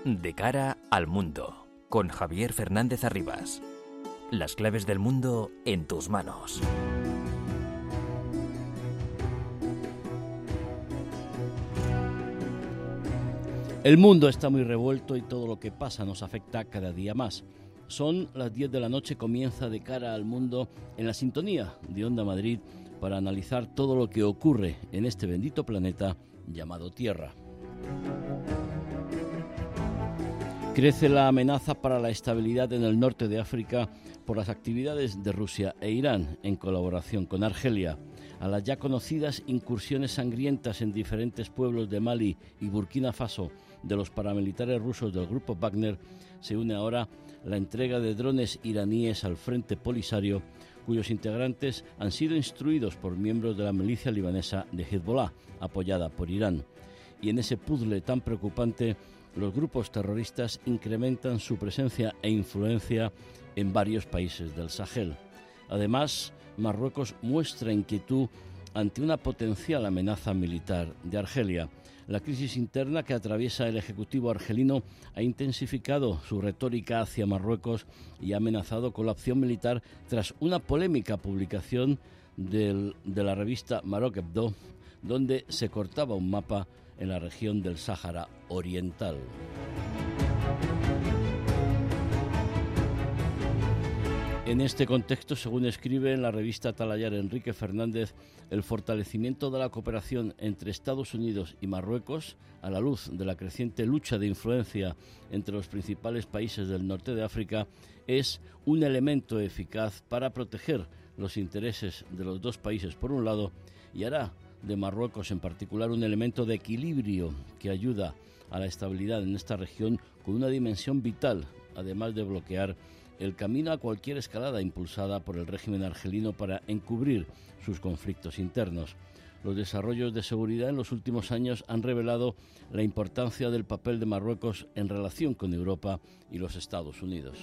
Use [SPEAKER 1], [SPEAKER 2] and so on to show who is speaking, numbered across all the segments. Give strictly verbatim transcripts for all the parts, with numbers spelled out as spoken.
[SPEAKER 1] De cara al mundo, con Javier Fernández Arribas. Las claves del mundo en tus manos.
[SPEAKER 2] El mundo está muy revuelto y todo lo que pasa nos afecta cada día más. Son las diez de la noche, comienza De cara al mundo en la sintonía de Onda Madrid para analizar todo lo que ocurre en este bendito planeta llamado Tierra. Crece la amenaza para la estabilidad en el norte de África por las actividades de Rusia e Irán en colaboración con Argelia. A las ya conocidas incursiones sangrientas en diferentes pueblos de Mali y Burkina Faso de los paramilitares rusos del grupo Wagner se une ahora la entrega de drones iraníes al Frente Polisario, cuyos integrantes han sido instruidos por miembros de la milicia libanesa de Hezbollah, apoyada por Irán. Y en ese puzzle tan preocupante, los grupos terroristas incrementan su presencia e influencia en varios países del Sahel. Además, Marruecos muestra inquietud ante una potencial amenaza militar de Argelia. La crisis interna que atraviesa el Ejecutivo argelino ha intensificado su retórica hacia Marruecos y ha amenazado con la opción militar tras una polémica publicación del, de la revista Maroc Hebdo, donde se cortaba un mapa en la región del Sáhara Oriental. En este contexto, según escribe en la revista Atalayar Enrique Fernández, el fortalecimiento de la cooperación entre Estados Unidos y Marruecos, a la luz de la creciente lucha de influencia entre los principales países del norte de África, es un elemento eficaz para proteger los intereses de los dos países por un lado y hará de Marruecos en particular un elemento de equilibrio que ayuda a la estabilidad en esta región con una dimensión vital, además de bloquear el camino a cualquier escalada impulsada por el régimen argelino para encubrir sus conflictos internos. Los desarrollos de seguridad en los últimos años han revelado la importancia del papel de Marruecos en relación con Europa y los Estados Unidos.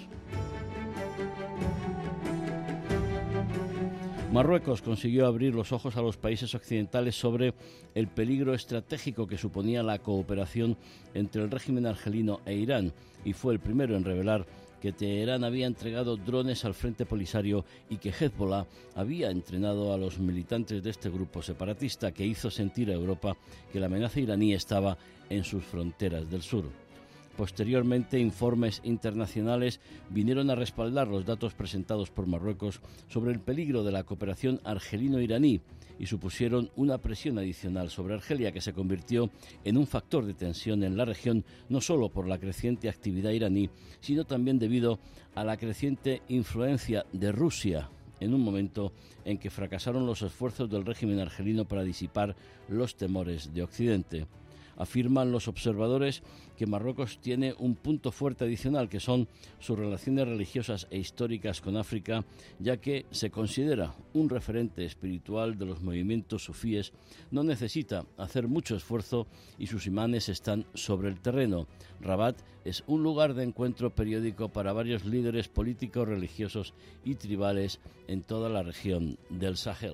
[SPEAKER 2] Marruecos consiguió abrir los ojos a los países occidentales sobre el peligro estratégico que suponía la cooperación entre el régimen argelino e Irán y fue el primero en revelar que Teherán había entregado drones al Frente Polisario y que Hezbollah había entrenado a los militantes de este grupo separatista que hizo sentir a Europa que la amenaza iraní estaba en sus fronteras del sur. Posteriormente, informes internacionales vinieron a respaldar los datos presentados por Marruecos sobre el peligro de la cooperación argelino-iraní y supusieron una presión adicional sobre Argelia que se convirtió en un factor de tensión en la región, no solo por la creciente actividad iraní, sino también debido a la creciente influencia de Rusia en un momento en que fracasaron los esfuerzos del régimen argelino para disipar los temores de Occidente. Afirman los observadores que Marruecos tiene un punto fuerte adicional, que son sus relaciones religiosas e históricas con África, ya que se considera un referente espiritual de los movimientos sufíes, no necesita hacer mucho esfuerzo y sus imanes están sobre el terreno. Rabat es un lugar de encuentro periódico para varios líderes políticos, religiosos y tribales en toda la región del Sahel.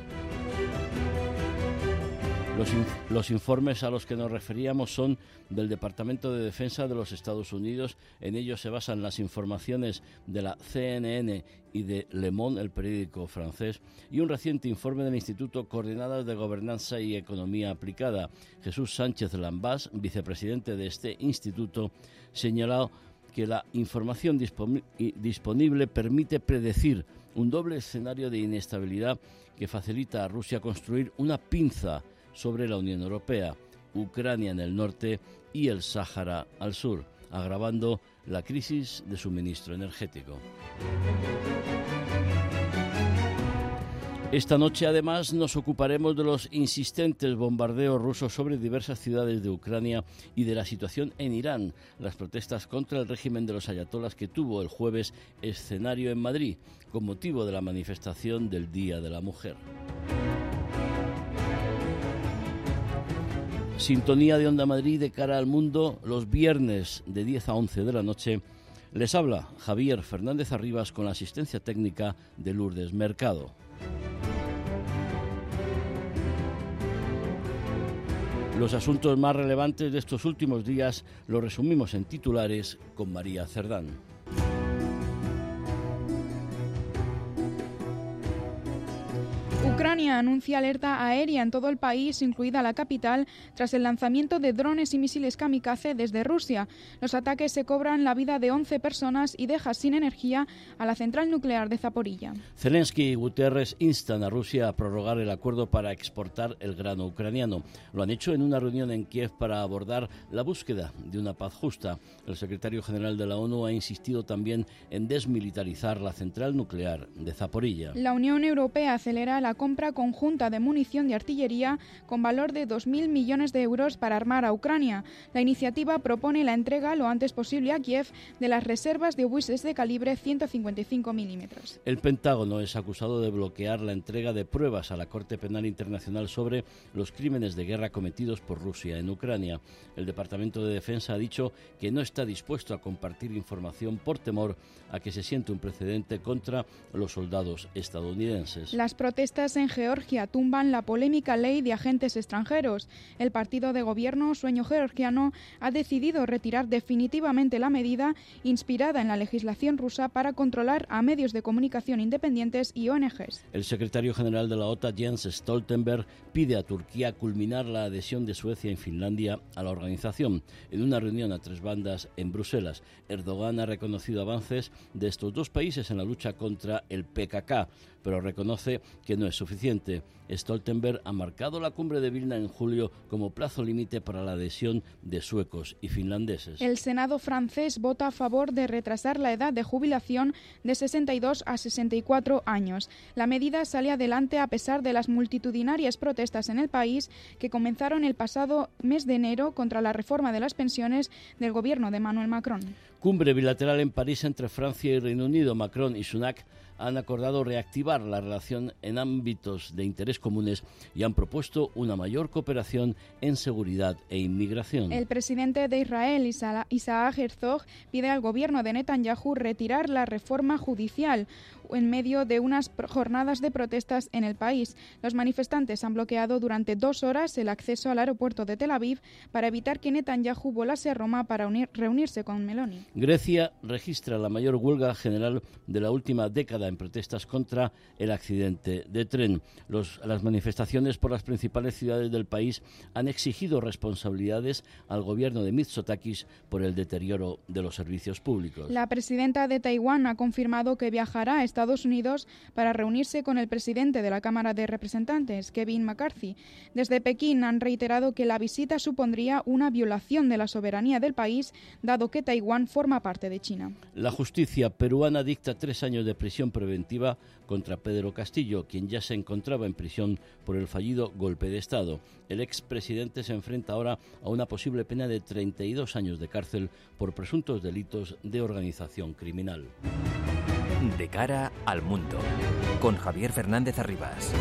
[SPEAKER 2] Los, inf- los informes a los que nos referíamos son del Departamento de Defensa de los Estados Unidos. En ellos se basan las informaciones de la C N N y de Le Monde, el periódico francés, y un reciente informe del Instituto Coordenadas de Gobernanza y Economía Aplicada. Jesús Sánchez Lambás, vicepresidente de este instituto, señaló que la información dispon- disponible permite predecir un doble escenario de inestabilidad que facilita a Rusia construir una pinza sobre la Unión Europea, Ucrania en el norte y el Sáhara al sur, agravando la crisis de suministro energético. Esta noche, además, nos ocuparemos de los insistentes bombardeos rusos sobre diversas ciudades de Ucrania y de la situación en Irán, las protestas contra el régimen de los ayatolás que tuvo el jueves escenario en Madrid, con motivo de la manifestación del Día de la Mujer. Sintonía de Onda Madrid de cara al mundo, los viernes de diez a once de la noche. Les habla Javier Fernández Arribas con la asistencia técnica de Lourdes Mercado. Los asuntos más relevantes de estos últimos días los resumimos en titulares con María Cerdán.
[SPEAKER 3] Ucrania anuncia alerta aérea en todo el país, incluida la capital, tras el lanzamiento de drones y misiles kamikaze desde Rusia. Los ataques se cobran la vida de once personas y dejan sin energía a la central nuclear de Zaporilla.
[SPEAKER 2] Zelensky y Guterres instan a Rusia a prorrogar el acuerdo para exportar el grano ucraniano. Lo han hecho en una reunión en Kiev para abordar la búsqueda de una paz justa. El secretario general de la ONU ha insistido también en desmilitarizar la central nuclear de Zaporilla.
[SPEAKER 3] La Unión Europea acelera la compra conjunta de munición de artillería con valor de dos mil millones de euros para armar a Ucrania. La iniciativa propone la entrega lo antes posible a Kiev de las reservas de obuses de calibre ciento cincuenta y cinco milímetros.
[SPEAKER 2] El Pentágono es acusado de bloquear la entrega de pruebas a la Corte Penal Internacional sobre los crímenes de guerra cometidos por Rusia en Ucrania. El Departamento de Defensa ha dicho que no está dispuesto a compartir información por temor a que se siente un precedente contra los soldados estadounidenses.
[SPEAKER 3] Las protestas en Georgia tumban la polémica ley de agentes extranjeros. El partido de gobierno Sueño Georgiano ha decidido retirar definitivamente la medida inspirada en la legislación rusa para controlar a medios de comunicación independientes y O N Ges.
[SPEAKER 2] El secretario general de la OTAN, Jens Stoltenberg, pide a Turquía culminar la adhesión de Suecia y Finlandia a la organización. En una reunión a tres bandas en Bruselas, Erdogan ha reconocido avances de estos dos países en la lucha contra el P K K, pero reconoce que no es suficiente. Stoltenberg ha marcado la cumbre de Vilna en julio como plazo límite para la adhesión de suecos y finlandeses.
[SPEAKER 3] El Senado francés vota a favor de retrasar la edad de jubilación de sesenta y dos a sesenta y cuatro años. La medida sale adelante a pesar de las multitudinarias protestas en el país que comenzaron el pasado mes de enero contra la reforma de las pensiones del gobierno de Emmanuel Macron.
[SPEAKER 2] Cumbre bilateral en París entre Francia y Reino Unido. Macron y Sunak han acordado reactivar la relación en ámbitos de interés comunes y han propuesto una mayor cooperación en seguridad e inmigración.
[SPEAKER 3] El presidente de Israel, Isaac Herzog, pide al gobierno de Netanyahu retirar la reforma judicial en medio de unas jornadas de protestas en el país. Los manifestantes han bloqueado durante dos horas el acceso al aeropuerto de Tel Aviv para evitar que Netanyahu volase a Roma para unir, reunirse con Meloni.
[SPEAKER 2] Grecia registra la mayor huelga general de la última década en protestas contra el accidente de tren. Los, las manifestaciones por las principales ciudades del país han exigido responsabilidades al gobierno de Mitsotakis por el deterioro de los servicios públicos.
[SPEAKER 3] La presidenta de Taiwán ha confirmado que viajará a Estados Unidos para reunirse con el presidente de la Cámara de Representantes, Kevin McCarthy. Desde Pekín han reiterado que la visita supondría una violación de la soberanía del país, dado que Taiwán forma parte de China.
[SPEAKER 2] La justicia peruana dicta tres años de prisión preventiva contra Pedro Castillo, quien ya se encontraba en prisión por el fallido golpe de Estado. El expresidente se enfrenta ahora a una posible pena de treinta y dos años de cárcel por presuntos delitos de organización criminal.
[SPEAKER 1] De cara al mundo, con Javier Fernández Arribas.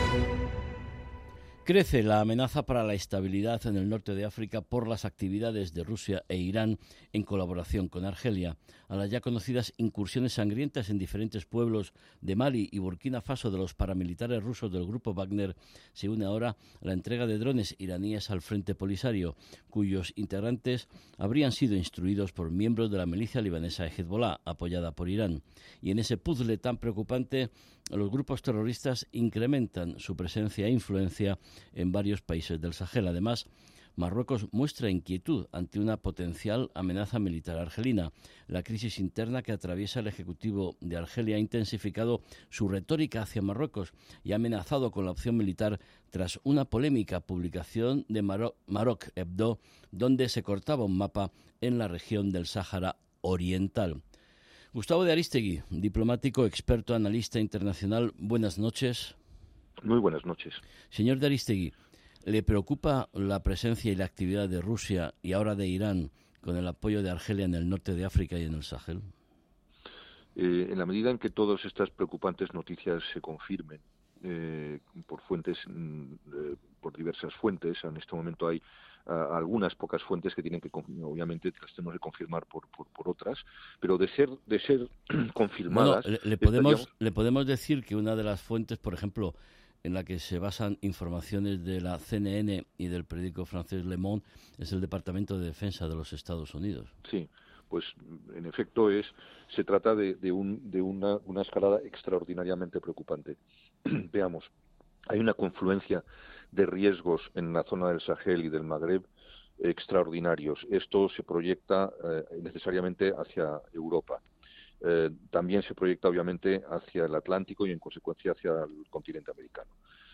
[SPEAKER 2] Crece la amenaza para la estabilidad en el norte de África por las actividades de Rusia e Irán en colaboración con Argelia. A las ya conocidas incursiones sangrientas en diferentes pueblos de Mali y Burkina Faso de los paramilitares rusos del grupo Wagner se une ahora la entrega de drones iraníes al Frente Polisario, cuyos integrantes habrían sido instruidos por miembros de la milicia libanesa Hezbollah, apoyada por Irán. Y en ese puzzle tan preocupante, los grupos terroristas incrementan su presencia e influencia en varios países del Sahel. Además, Marruecos muestra inquietud ante una potencial amenaza militar argelina. La crisis interna que atraviesa el Ejecutivo de Argelia ha intensificado su retórica hacia Marruecos y ha amenazado con la opción militar tras una polémica publicación de Maro- Maroc Hebdo, donde se cortaba un mapa en la región del Sáhara Oriental. Gustavo de Arístegui, diplomático, experto, analista internacional, buenas noches.
[SPEAKER 4] Muy buenas noches.
[SPEAKER 2] Señor de Arístegui, ¿le preocupa la presencia y la actividad de Rusia y ahora de Irán con el apoyo de Argelia en el norte de África y en el Sahel?
[SPEAKER 4] Eh, en la medida en que todas estas preocupantes noticias se confirmen eh, por fuentes, eh, por diversas fuentes, en este momento hay a algunas pocas fuentes que tienen que, obviamente, las tenemos que confirmar por, por, por otras, pero de ser de ser confirmadas...
[SPEAKER 2] Bueno, le, le, podemos, estaríamos... le podemos decir que una de las fuentes, por ejemplo, en la que se basan informaciones de la C N N y del periódico francés Le Monde, es el Departamento de Defensa de los Estados Unidos.
[SPEAKER 4] Sí, pues en efecto es se trata de, de, un, de una, una escalada extraordinariamente preocupante. Veamos, hay una confluencia de riesgos en la zona del Sahel y del Magreb extraordinarios. Esto se proyecta eh, necesariamente hacia Europa. Eh, también se proyecta obviamente hacia el Atlántico y en consecuencia hacia el continente americano.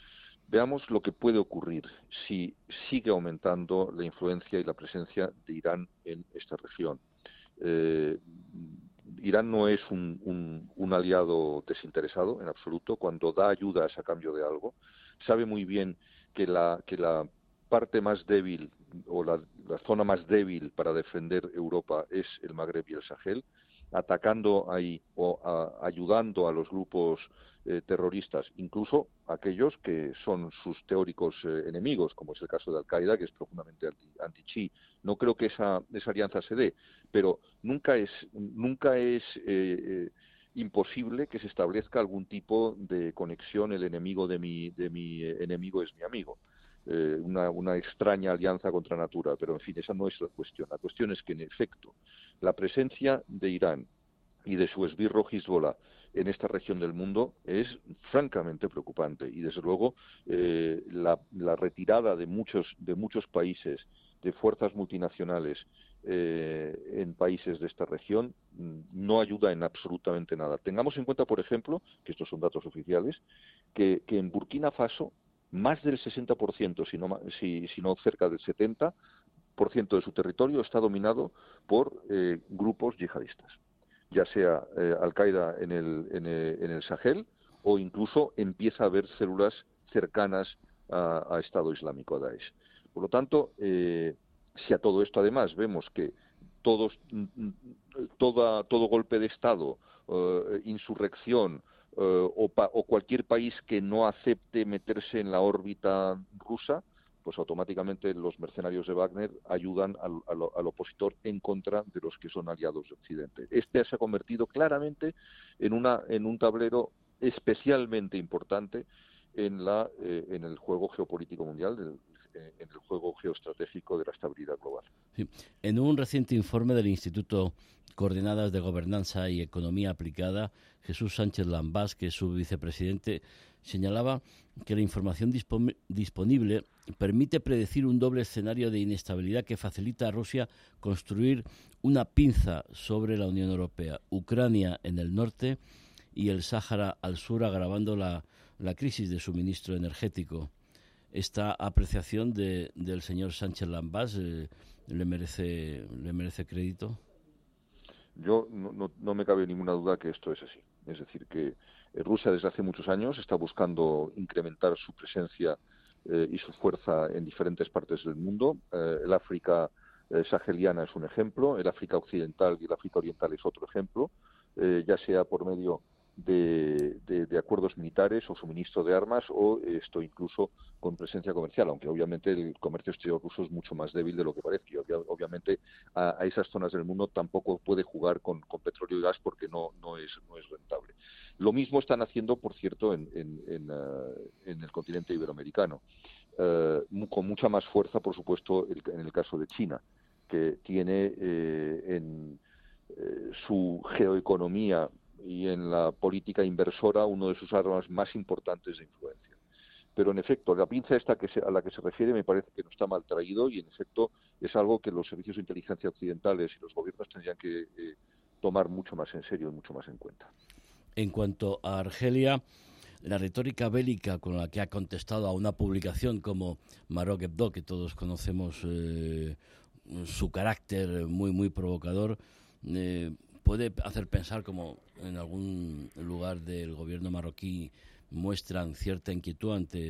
[SPEAKER 4] Veamos lo que puede ocurrir si sigue aumentando la influencia y la presencia de Irán en esta región. Eh, Irán no es un, un, un aliado desinteresado en absoluto. Cuando da ayudas a cambio de algo, sabe muy bien que la, que la parte más débil o la, la zona más débil para defender Europa es el Magreb y el Sahel, atacando ahí o a, ayudando a los grupos eh, terroristas, incluso aquellos que son sus teóricos eh, enemigos, como es el caso de Al-Qaeda, que es profundamente anti-Chi. No creo que esa, esa alianza se dé, pero nunca es, nunca es eh, eh, imposible que se establezca algún tipo de conexión. El enemigo de mi, de mi eh, enemigo es mi amigo. Eh, una, una extraña alianza contra natura, pero en fin, esa no es la cuestión. La cuestión es que, en efecto, la presencia de Irán y de su esbirro Hezbollah en esta región del mundo es francamente preocupante y, desde luego, eh, la, la retirada de muchos, de muchos países, de fuerzas multinacionales eh, en países de esta región no ayuda en absolutamente nada. Tengamos en cuenta, por ejemplo, que estos son datos oficiales, que, que en Burkina Faso más del sesenta por ciento, si no, si, si no cerca del setenta por ciento de su territorio está dominado por eh, grupos yihadistas, ya sea eh, Al-Qaeda en el, en, el, en el Sahel o incluso empieza a haber células cercanas a, a Estado Islámico, a Daesh. Por lo tanto, eh, si a todo esto además vemos que todos, toda, todo golpe de Estado, eh, insurrección, Uh, o, pa, o cualquier país que no acepte meterse en la órbita rusa, pues automáticamente los mercenarios de Wagner ayudan al, al, al opositor en contra de los que son aliados de Occidente. Este se ha convertido claramente en, una, en un tablero especialmente importante en, la, eh, en el juego geopolítico mundial, del, eh, en el juego geoestratégico de la estabilidad global.
[SPEAKER 2] Sí. En un reciente informe del Instituto Coordenadas de Gobernanza y Economía Aplicada, Jesús Sánchez Lambás, que es su vicepresidente, señalaba que la información dispon- disponible permite predecir un doble escenario de inestabilidad que facilita a Rusia construir una pinza sobre la Unión Europea, Ucrania en el norte y el Sáhara al sur, agravando la, la crisis de suministro energético. Esta apreciación de, del señor Sánchez Lambás eh, le merece le merece crédito.
[SPEAKER 4] Yo no, no, no me cabe ninguna duda que esto es así. Es decir, que Rusia desde hace muchos años está buscando incrementar su presencia eh, y su fuerza en diferentes partes del mundo. Eh, el África eh, saheliana es un ejemplo, el África occidental y el África oriental es otro ejemplo, eh, ya sea por medio de, de, de acuerdos militares o suministro de armas o esto incluso con presencia comercial, aunque obviamente el comercio exterior ruso es mucho más débil de lo que parece. Y obvia, obviamente a, a esas zonas del mundo tampoco puede jugar con, con petróleo y gas porque no, no, es, no es rentable. Lo mismo están haciendo, por cierto, en, en, en, uh, en el continente iberoamericano, uh, con mucha más fuerza, por supuesto, el, en el caso de China, que tiene eh, en eh, su geoeconomía y en la política inversora uno de sus armas más importantes de influencia. Pero, en efecto, la pinza esta que se, a la que se refiere me parece que no está mal traído y, en efecto, es algo que los servicios de inteligencia occidentales y los gobiernos tendrían que eh, tomar mucho más en serio y mucho más en cuenta.
[SPEAKER 2] En cuanto a Argelia, la retórica bélica con la que ha contestado a una publicación como Maroc Hebdo, que todos conocemos eh, su carácter muy, muy provocador, eh, puede hacer pensar como en algún lugar del gobierno marroquí muestran cierta inquietud ante eh,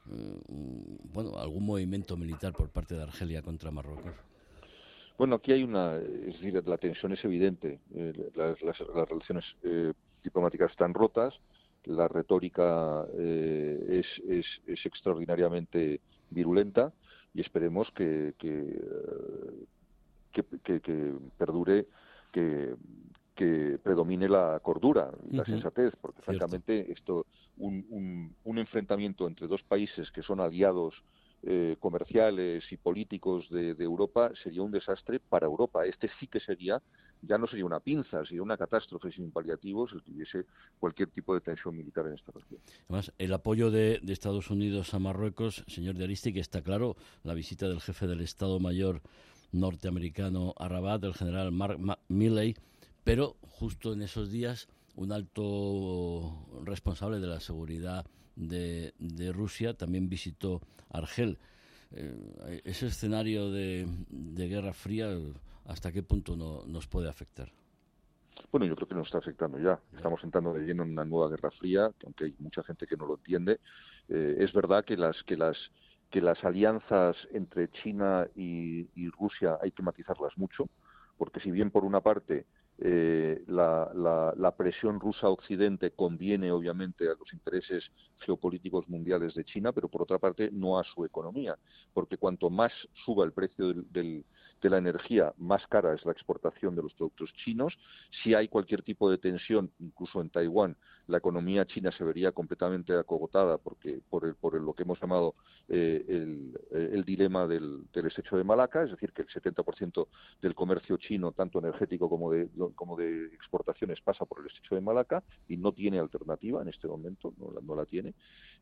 [SPEAKER 2] bueno, algún movimiento militar por parte de Argelia contra Marruecos.
[SPEAKER 4] Bueno, aquí hay una, es decir, la tensión es evidente, eh, las, las, las relaciones eh, diplomáticas están rotas, la retórica eh, es, es, es extraordinariamente virulenta y esperemos que, que, que, que, que perdure, que, que predomine la cordura y la
[SPEAKER 2] uh-huh.
[SPEAKER 4] sensatez, porque
[SPEAKER 2] Cierto.
[SPEAKER 4] francamente esto un, un, un enfrentamiento entre dos países que son aliados eh, comerciales y políticos de, de Europa sería un desastre para Europa. Este sí que sería, ya no sería una pinza, sería una catástrofe sin paliativos el que hubiese cualquier tipo de tensión militar en esta región.
[SPEAKER 2] Además, el apoyo de, de Estados Unidos a Marruecos, señor de Aristig, está claro. La visita del jefe del Estado Mayor norteamericano a Rabat, el general Mark Milley, pero justo en esos días un alto responsable de la seguridad de, de Rusia también visitó Argel. Eh, ese escenario de, de Guerra Fría, ¿hasta qué punto no, nos puede afectar?
[SPEAKER 4] Bueno, yo creo que nos está afectando ya. Estamos entrando de lleno en una nueva Guerra Fría, aunque hay mucha gente que no lo entiende. Eh, es verdad que las que las que las alianzas entre China y, y Rusia hay que matizarlas mucho, porque si bien por una parte eh, la, la, la presión rusa a Occidente conviene obviamente a los intereses geopolíticos mundiales de China, pero por otra parte no a su economía, porque cuanto más suba el precio del, del de la energía, más cara es la exportación de los productos chinos. Si hay cualquier tipo de tensión, incluso en Taiwán, la economía china se vería completamente acogotada porque por, el, por el, lo que hemos llamado eh, el, el dilema del, del estrecho de Malaca, es decir, que el setenta por ciento del comercio chino, tanto energético como de, como de exportaciones, pasa por el estrecho de Malaca y no tiene alternativa en este momento, no la, no la tiene.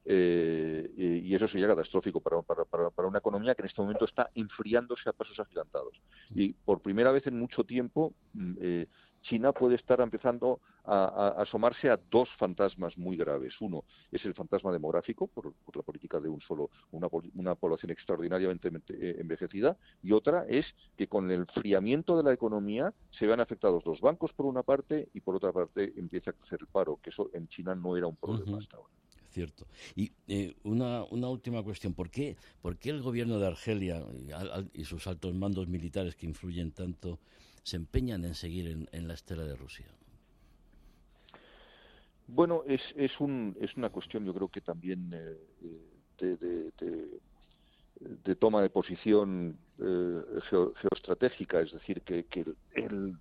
[SPEAKER 4] Eh, y eso sería catastrófico para, para, para, para una economía que en este momento está enfriándose a pasos agigantados. Y por primera vez en mucho tiempo, eh, China puede estar empezando a, a, a asomarse a dos fantasmas muy graves. Uno es el fantasma demográfico, por, por la política de un solo una, una población extraordinariamente envejecida, y otra es que con el enfriamiento de la economía se vean afectados los bancos por una parte y por otra parte empieza a crecer el paro, que eso en China no era un problema uh-huh. hasta ahora.
[SPEAKER 2] Cierto. Y eh, una, una última cuestión. ¿Por qué, ¿Por qué el gobierno de Argelia y, y sus altos mandos militares que influyen tanto se empeñan en seguir en, en la estela de Rusia?
[SPEAKER 4] Bueno, es, es, un, es una cuestión, yo creo que también eh, de, de, de, de toma de posición eh, geo, geoestratégica, es decir, que, que el, el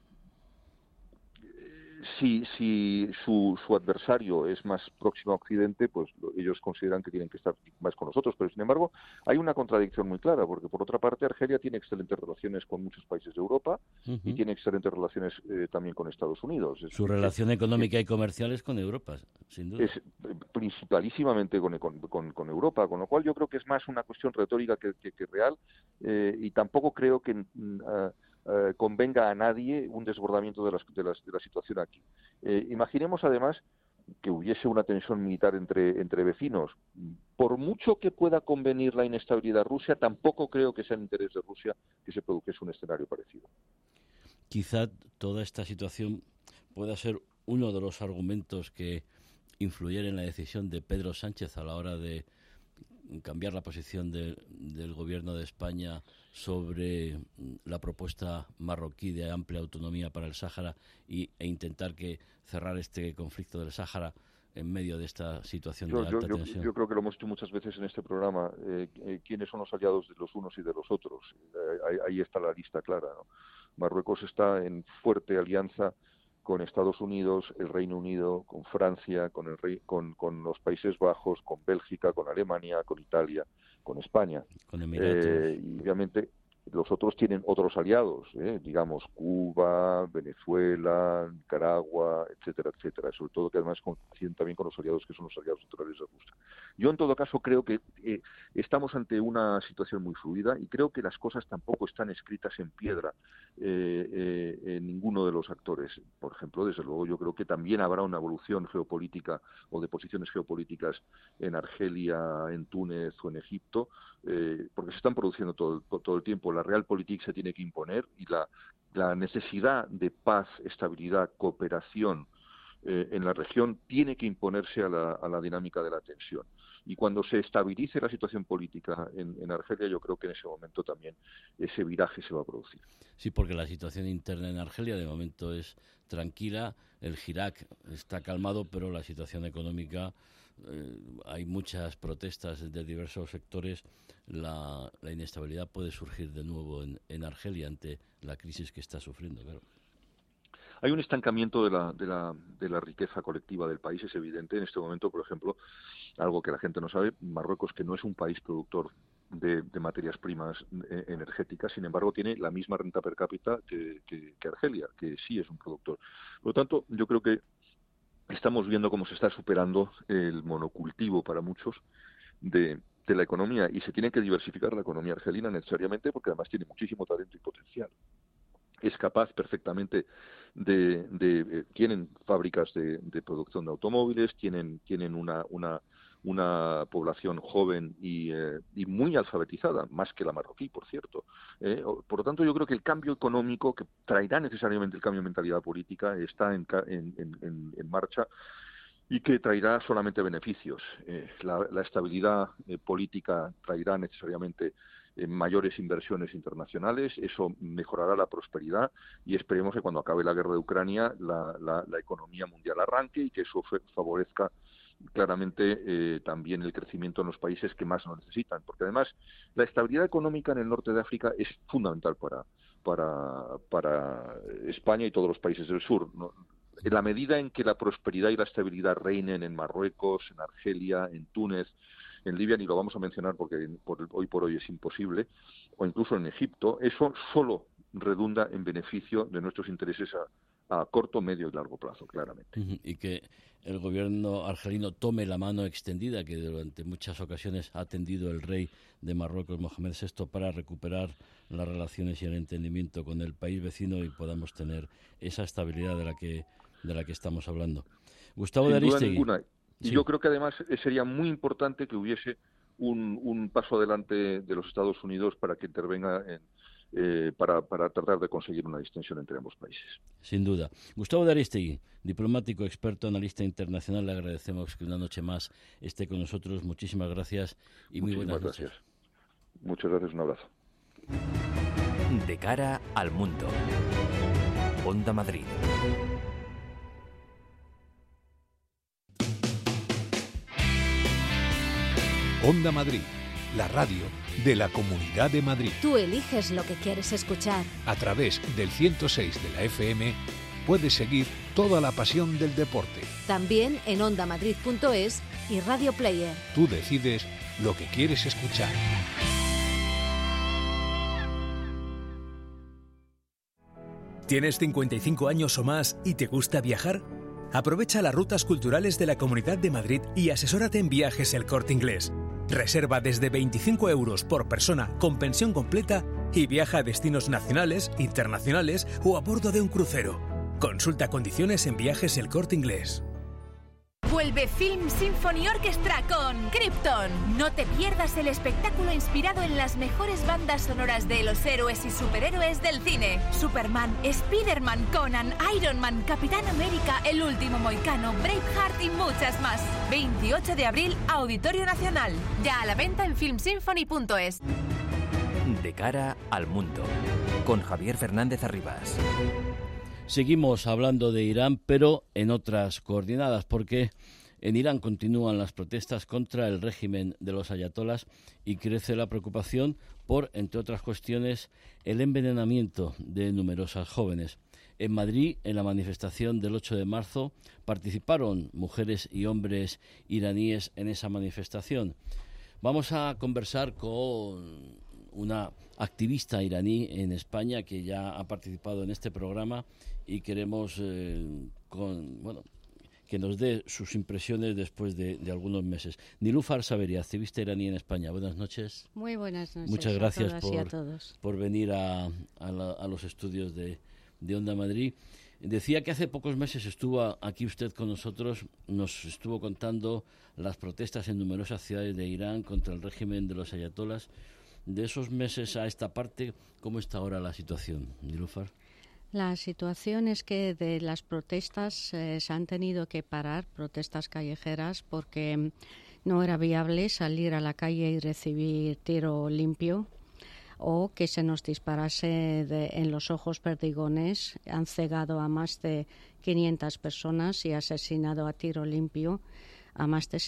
[SPEAKER 4] Si, si su, su adversario es más próximo a Occidente, pues lo, ellos consideran que tienen que estar más con nosotros. Pero, sin embargo, hay una contradicción muy clara, porque, por otra parte, Argelia tiene excelentes relaciones con muchos países de Europa uh-huh. y tiene excelentes relaciones eh, también con Estados Unidos. Es
[SPEAKER 2] su
[SPEAKER 4] decir,
[SPEAKER 2] relación
[SPEAKER 4] que,
[SPEAKER 2] económica
[SPEAKER 4] que,
[SPEAKER 2] y comercial es con Europa, sin duda.
[SPEAKER 4] Es principalísimamente con, con, con, con Europa, con lo cual yo creo que es más una cuestión retórica que, que, que real eh, y tampoco creo que... Uh, Eh, convenga a nadie un desbordamiento de, las, de, las, de la situación aquí. Eh, imaginemos además que hubiese una tensión militar entre, entre vecinos. Por mucho que pueda convenir la inestabilidad Rusia, tampoco creo que sea en interés de Rusia que se produjese un escenario parecido.
[SPEAKER 2] Quizá toda esta situación pueda ser uno de los argumentos que influyera en la decisión de Pedro Sánchez a la hora de cambiar la posición de, del gobierno de España sobre la propuesta marroquí de amplia autonomía para el Sáhara y, e intentar que cerrar este conflicto del Sáhara en medio de esta situación
[SPEAKER 4] yo,
[SPEAKER 2] de alta
[SPEAKER 4] yo, yo,
[SPEAKER 2] tensión.
[SPEAKER 4] Yo creo que lo hemos dicho muchas veces en este programa, eh, eh, quiénes son los aliados de los unos y de los otros. Eh, ahí, ahí está la lista clara, ¿no? Marruecos está en fuerte alianza con Estados Unidos, el Reino Unido, con Francia, con, el Rey, con, con los Países Bajos, con Bélgica, con Alemania, con Italia, con España.
[SPEAKER 2] Con Emiratos.
[SPEAKER 4] Eh, y obviamente los otros tienen otros aliados, ¿eh? digamos Cuba, Venezuela, Nicaragua, etcétera, etcétera. Sobre todo que además coinciden también con los aliados que son los aliados naturales de Rusia. Yo en todo caso creo que eh, estamos ante una situación muy fluida y creo que las cosas tampoco están escritas en piedra eh, eh, en ninguno de los actores. Por ejemplo, desde luego yo creo que también habrá una evolución geopolítica o de posiciones geopolíticas en Argelia, en Túnez o en Egipto, eh, porque se están produciendo todo, todo el tiempo. La realpolitik se tiene que imponer y la, la necesidad de paz, estabilidad, cooperación eh, en la región tiene que imponerse a la, a la dinámica de la tensión. Y cuando se estabilice la situación política en, en Argelia, yo creo que en ese momento también ese viraje se va a producir.
[SPEAKER 2] Sí, porque la situación interna en Argelia de momento es tranquila, el Hirak está calmado, pero la situación económica, eh, hay muchas protestas de diversos sectores, la, la inestabilidad puede surgir de nuevo en, en Argelia ante la crisis que está sufriendo, claro.
[SPEAKER 4] Hay un estancamiento de la, de la, de la riqueza colectiva del país, es evidente. En este momento, por ejemplo, algo que la gente no sabe, Marruecos, que no es un país productor de, de materias primas eh, energéticas, sin embargo, tiene la misma renta per cápita que, que, que Argelia, que sí es un productor. Por lo tanto, yo creo que estamos viendo cómo se está superando el monocultivo para muchos de, de la economía, y se tiene que diversificar la economía argelina necesariamente, porque además tiene muchísimo talento y potencial. Es capaz perfectamente de, de eh, tienen fábricas de, de producción de automóviles, tienen tienen una una una población joven y, eh, y muy alfabetizada, más que la marroquí, por cierto. Eh, por lo tanto, yo creo que el cambio económico, que traerá necesariamente el cambio de mentalidad política, está en, en, en, en marcha, y que traerá solamente beneficios. Eh, la, la estabilidad eh, política traerá necesariamente eh, mayores inversiones internacionales, eso mejorará la prosperidad, y esperemos que cuando acabe la guerra de Ucrania la, la, la economía mundial arranque y que eso favorezca claramente eh, también el crecimiento en los países que más lo necesitan, porque además la estabilidad económica en el norte de África es fundamental para, para, para España y todos los países del sur, ¿no? En la medida en que la prosperidad y la estabilidad reinen en Marruecos, en Argelia, en Túnez, en Libia, ni lo vamos a mencionar porque por, hoy por hoy es imposible, o incluso en Egipto, eso solo redunda en beneficio de nuestros intereses a, a corto, medio y largo plazo, claramente.
[SPEAKER 2] Y que el gobierno argelino tome la mano extendida que durante muchas ocasiones ha tendido el rey de Marruecos, Mohamed sexto, para recuperar las relaciones y el entendimiento con el país vecino y podamos tener esa estabilidad de la que de la que estamos hablando. Gustavo de Aristegui.
[SPEAKER 4] Sin duda ninguna. Y sí. Yo creo que además sería muy importante que hubiese un, un paso adelante de los Estados Unidos para que intervenga en, eh, para, para tratar de conseguir una distensión entre ambos países.
[SPEAKER 2] Sin duda. Gustavo de Aristegui, diplomático, experto, analista internacional, le agradecemos que una noche más esté con nosotros. Muchísimas gracias y muy
[SPEAKER 4] Muchísimas
[SPEAKER 2] buenas
[SPEAKER 4] gracias.
[SPEAKER 2] noches.
[SPEAKER 4] Muchas gracias, un abrazo.
[SPEAKER 1] De cara al mundo. Onda Madrid.
[SPEAKER 5] Onda Madrid, la radio de la Comunidad de Madrid.
[SPEAKER 6] Tú eliges lo que quieres escuchar.
[SPEAKER 5] A través del ciento seis de la F M puedes seguir toda la pasión del deporte.
[SPEAKER 6] También en onda madrid punto es y Radio Player.
[SPEAKER 5] Tú decides lo que quieres escuchar.
[SPEAKER 7] ¿Tienes cincuenta y cinco años o más y te gusta viajar? Aprovecha las rutas culturales de la Comunidad de Madrid y asesórate en Viajes El Corte Inglés. Reserva desde veinticinco euros por persona con pensión completa y viaja a destinos nacionales, internacionales o a bordo de un crucero. Consulta condiciones en Viajes El Corte Inglés.
[SPEAKER 8] Vuelve Film Symphony Orchestra con Krypton. No te pierdas el espectáculo inspirado en las mejores bandas sonoras de los héroes y superhéroes del cine. Superman, Spider-Man, Conan, Iron Man, Capitán América, El Último Mohicano, Braveheart y muchas más. veintiocho de abril, Auditorio Nacional. Ya a la venta en film symphony punto es.
[SPEAKER 1] De cara al mundo, con Javier Fernández Arribas.
[SPEAKER 2] Seguimos hablando de Irán, pero en otras coordenadas, porque en Irán continúan las protestas contra el régimen de los ayatolás y crece la preocupación por, entre otras cuestiones, el envenenamiento de numerosas jóvenes. En Madrid, en la manifestación del ocho de marzo, participaron mujeres y hombres iraníes en esa manifestación. Vamos a conversar con una activista iraní en España que ya ha participado en este programa y queremos eh, con, bueno, que nos dé sus impresiones después de, de algunos meses. Nilúfar Saberi, activista iraní en España. Buenas noches.
[SPEAKER 9] Muy buenas noches.
[SPEAKER 2] Muchas gracias
[SPEAKER 9] a
[SPEAKER 2] por,
[SPEAKER 9] y a todos.
[SPEAKER 2] por venir a, a, la, a los estudios de, de Onda Madrid. Decía que hace pocos meses estuvo aquí usted con nosotros, nos estuvo contando las protestas en numerosas ciudades de Irán contra el régimen de los ayatolás. De esos meses a esta parte, ¿cómo está ahora la situación, Nilúfar?
[SPEAKER 9] La situación es que de las protestas eh, se han tenido que parar, protestas callejeras, porque no era viable salir a la calle y recibir tiro limpio o que se nos disparase de, en los ojos perdigones. Han cegado a más de quinientas personas y asesinado a tiro limpio a más de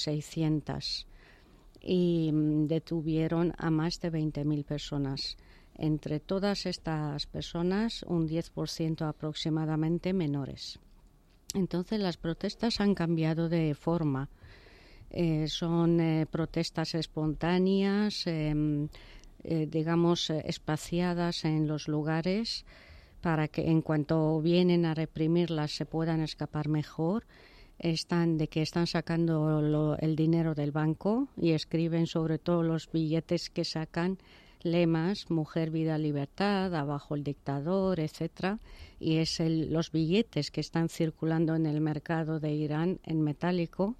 [SPEAKER 9] seiscientas. Y detuvieron a más de veinte mil personas. Entre todas estas personas, un diez por ciento aproximadamente menores. Entonces, las protestas han cambiado de forma. Eh, son eh, protestas espontáneas, eh, eh, digamos, eh, espaciadas en los lugares para que en cuanto vienen a reprimirlas se puedan escapar mejor. Están de que están sacando lo, el dinero del banco y escriben sobre todo los billetes que sacan lemas: mujer, vida, libertad, abajo el dictador, etcétera. Y es el, los billetes que están circulando en el mercado de Irán en metálico,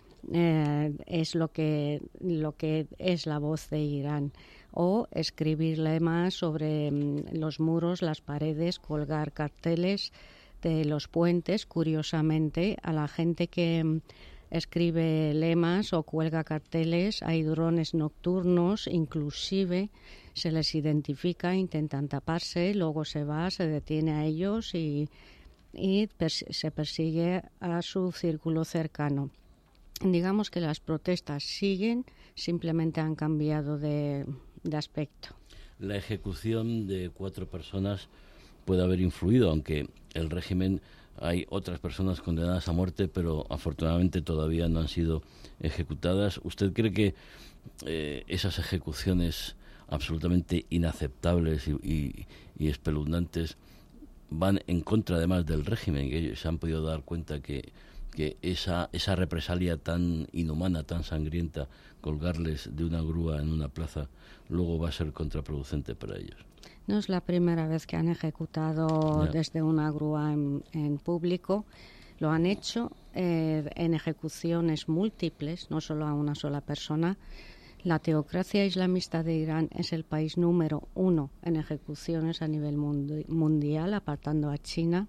[SPEAKER 9] eh, es lo que, lo que es la voz de Irán. O escribir lemas sobre mm, los muros, las paredes, colgar carteles de los puentes. Curiosamente, a la gente que mm, escribe lemas o cuelga carteles hay drones nocturnos, inclusive se les identifica, intentan taparse, luego se va, se detiene a ellos y, y pers- se persigue a su círculo cercano. Digamos que las protestas siguen, simplemente han cambiado de, de aspecto.
[SPEAKER 2] La ejecución de cuatro personas puede haber influido, aunque el régimen, hay otras personas condenadas a muerte, pero afortunadamente todavía no han sido ejecutadas. ¿Usted cree que eh, esas ejecuciones absolutamente inaceptables y, y, y espeluznantes van en contra además del régimen, que ellos se han podido dar cuenta que, que esa, esa represalia tan inhumana, tan sangrienta, colgarles de una grúa en una plaza, luego va a ser contraproducente para ellos?
[SPEAKER 9] No es la primera vez que han ejecutado yeah. desde una grúa en, en público. Lo han hecho eh, en ejecuciones múltiples, no solo a una sola persona. La teocracia islamista de Irán es el país número uno en ejecuciones a nivel mundi- mundial, apartando a China.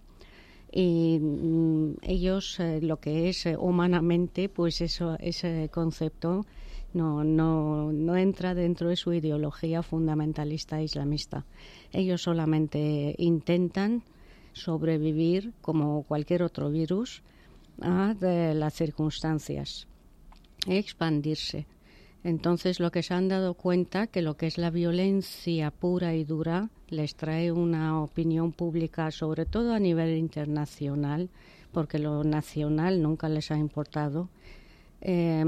[SPEAKER 9] Y mm, ellos, eh, lo que es eh, humanamente, pues eso, ese concepto no, no, no entra dentro de su ideología fundamentalista islamista. Ellos solamente intentan sobrevivir como cualquier otro virus a de las circunstancias, expandirse. Entonces, lo que se han dado cuenta que lo que es la violencia pura y dura les trae una opinión pública, sobre todo a nivel internacional, porque lo nacional nunca les ha importado. Eh,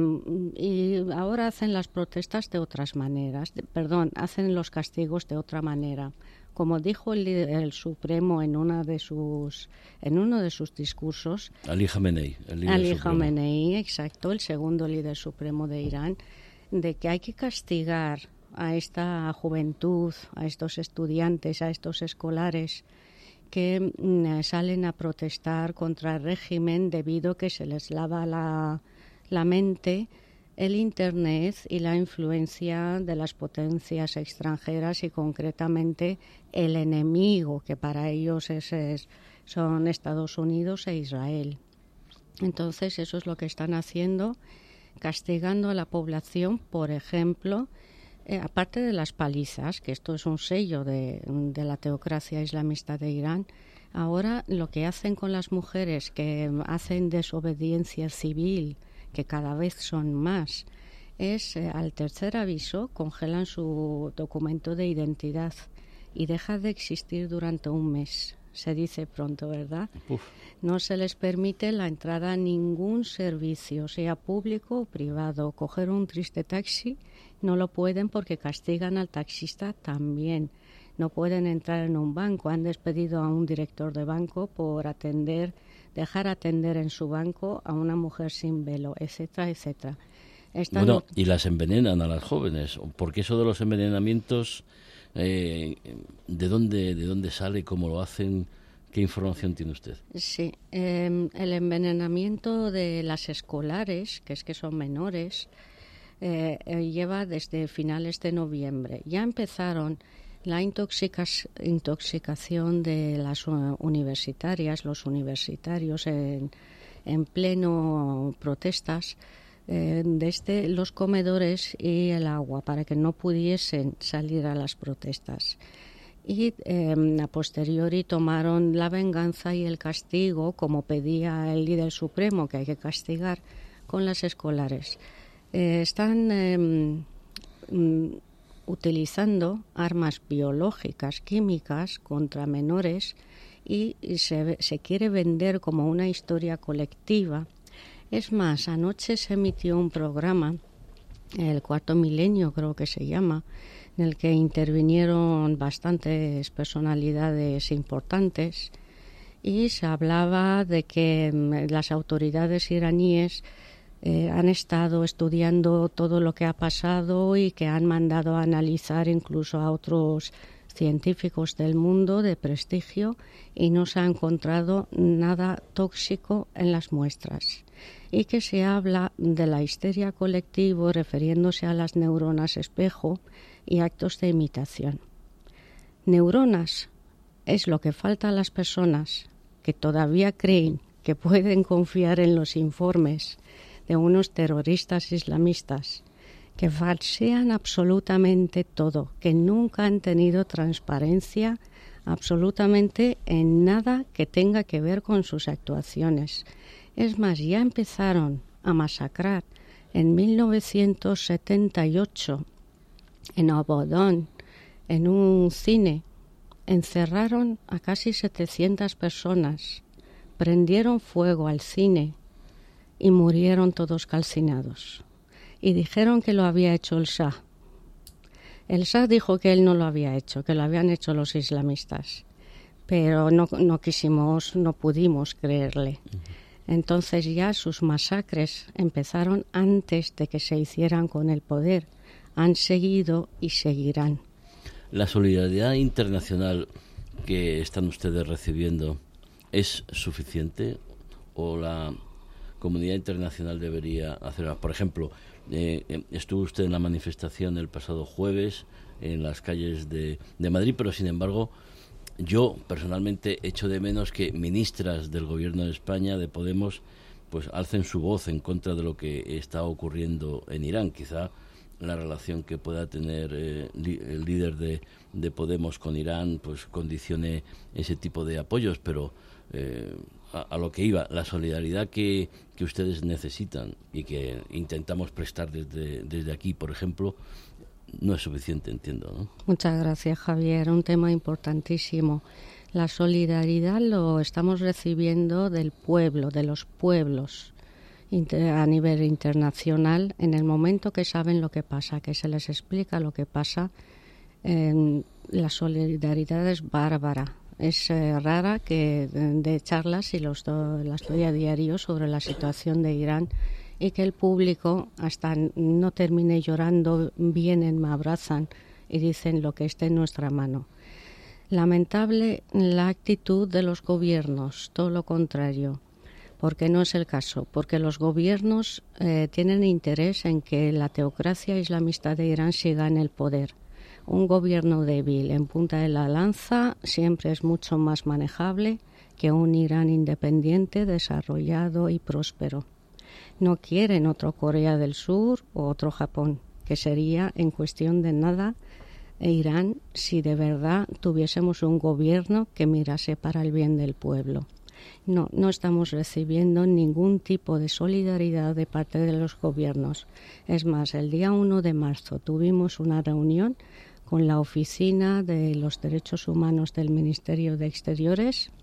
[SPEAKER 9] y ahora hacen las protestas de otras maneras, de, perdón, hacen los castigos de otra manera. Como dijo el líder el supremo en una de sus en uno de sus discursos,
[SPEAKER 2] Ali Khamenei, el líder
[SPEAKER 9] Ali
[SPEAKER 2] supremo.
[SPEAKER 9] Khamenei, exacto, el segundo líder supremo de Irán, de que hay que castigar a esta juventud, a estos estudiantes, a estos escolares que mm, salen a protestar contra el régimen debido a que se les lava la, la mente el Internet y la influencia de las potencias extranjeras y concretamente el enemigo, que para ellos es, es, son Estados Unidos e Israel. Entonces eso es lo que están haciendo, castigando a la población, por ejemplo, eh, aparte de las palizas, que esto es un sello de, de la teocracia islamista de Irán. Ahora lo que hacen con las mujeres que hacen desobediencia civil, que cada vez son más, es eh, al tercer aviso congelan su documento de identidad y deja de existir durante un mes. Se dice pronto, ¿verdad? Uf. No se les permite la entrada a ningún servicio, sea público o privado. Coger un triste taxi no lo pueden porque castigan al taxista también. No pueden entrar en un banco. Han despedido a un director de banco por atender, dejar atender en su banco a una mujer sin velo, etcétera, etcétera. Están...
[SPEAKER 2] Bueno, y las envenenan a las jóvenes. Porque eso de los envenenamientos, eh, ¿de dónde, de dónde sale? ¿Cómo lo hacen? ¿Qué información tiene usted?
[SPEAKER 9] Sí, eh, el envenenamiento de las escolares, que es que son menores, eh, eh, lleva desde finales de noviembre. Ya empezaron la intoxica- intoxicación de las uh, universitarias, los universitarios en, en pleno protestas, eh, desde los comedores y el agua, para que no pudiesen salir a las protestas. Y eh, a posteriori tomaron la venganza y el castigo, como pedía el líder supremo, que hay que castigar, con las escolares. Eh, están eh, utilizando armas biológicas, químicas contra menores y, y se, se quiere vender como una historia colectiva. Es más, anoche se emitió un programa, el Cuarto Milenio creo que se llama, en el que intervinieron bastantes personalidades importantes y se hablaba de que las autoridades iraníes eh, han estado estudiando todo lo que ha pasado y que han mandado a analizar incluso a otros científicos del mundo de prestigio y no se ha encontrado nada tóxico en las muestras. Y que se habla de la histeria colectiva refiriéndose a las neuronas espejo y actos de imitación. Neuronas es lo que falta a las personas que todavía creen que pueden confiar en los informes de unos terroristas islamistas que falsean absolutamente todo, que nunca han tenido transparencia absolutamente en nada que tenga que ver con sus actuaciones. Es más, ya empezaron a masacrar en mil novecientos setenta y ocho en Abodón, en un cine. Encerraron a casi setecientas personas, prendieron fuego al cine y murieron todos calcinados. Y dijeron que lo había hecho el Shah. El Shah dijo que él no lo había hecho, que lo habían hecho los islamistas. Pero no, no quisimos, no pudimos creerle. Entonces ya sus masacres empezaron antes de que se hicieran con el poder. Han seguido y seguirán.
[SPEAKER 2] ¿La solidaridad internacional que están ustedes recibiendo es suficiente o la comunidad internacional debería hacer? Por ejemplo, eh, estuvo usted en la manifestación el pasado jueves en las calles de, de Madrid, pero sin embargo yo personalmente echo de menos que ministras del gobierno de España, de Podemos, pues alcen su voz en contra de lo que está ocurriendo en Irán. Quizá la relación que pueda tener eh, li, el líder de, de Podemos con Irán pues condicione ese tipo de apoyos, pero eh, a, a lo que iba, la solidaridad que, que ustedes necesitan y que intentamos prestar desde, desde aquí, por ejemplo, no es suficiente, entiendo, ¿no?
[SPEAKER 9] Muchas gracias, Javier. Un tema importantísimo. La solidaridad lo estamos recibiendo del pueblo, de los pueblos a nivel internacional, en el momento que saben lo que pasa, que se les explica lo que pasa. Eh, la solidaridad es bárbara. Es eh, rara que de charlas, y los do, las doy a diario, sobre la situación de Irán, y que el público, hasta no termine llorando, vienen, me abrazan y dicen lo que esté en nuestra mano. Lamentable la actitud de los gobiernos, todo lo contrario, porque no es el caso, porque los gobiernos eh, tienen interés en que la teocracia islamista de Irán siga en el poder. Un gobierno débil en punta de la lanza siempre es mucho más manejable que un Irán independiente, desarrollado y próspero. No quieren otro Corea del Sur o otro Japón, que sería en cuestión de nada Irán si de verdad tuviésemos un gobierno que mirase para el bien del pueblo. No, no estamos recibiendo ningún tipo de solidaridad de parte de los gobiernos. Es más, el día uno de marzo tuvimos una reunión con la Oficina de los Derechos Humanos del Ministerio de Exteriores.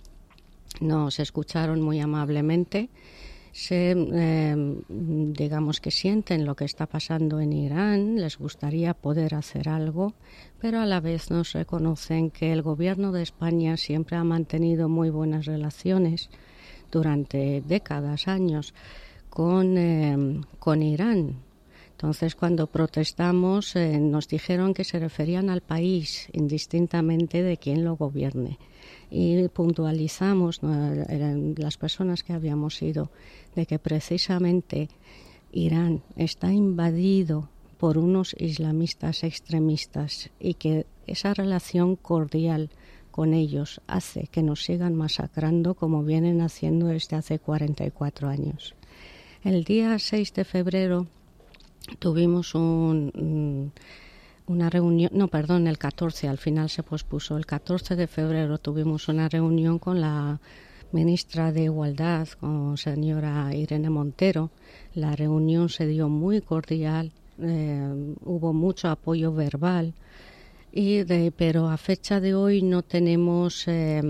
[SPEAKER 9] Nos escucharon muy amablemente. Se, eh, digamos que sienten lo que está pasando en Irán, les gustaría poder hacer algo, pero a la vez nos reconocen que el gobierno de España siempre ha mantenido muy buenas relaciones durante décadas, años, con, eh, con Irán. Entonces, cuando protestamos, eh, nos dijeron que se referían al país, indistintamente de quién lo gobierne. Y puntualizamos, ¿no?, eran las personas que habíamos ido, de que precisamente Irán está invadido por unos islamistas extremistas y que esa relación cordial con ellos hace que nos sigan masacrando como vienen haciendo desde hace cuarenta y cuatro años. El día seis de febrero tuvimos un... una reunión, no, perdón, el catorce, al final se pospuso. El catorce de febrero tuvimos una reunión con la ministra de Igualdad, con señora Irene Montero. La reunión se dio muy cordial, eh, hubo mucho apoyo verbal, y de, pero a fecha de hoy no tenemos eh,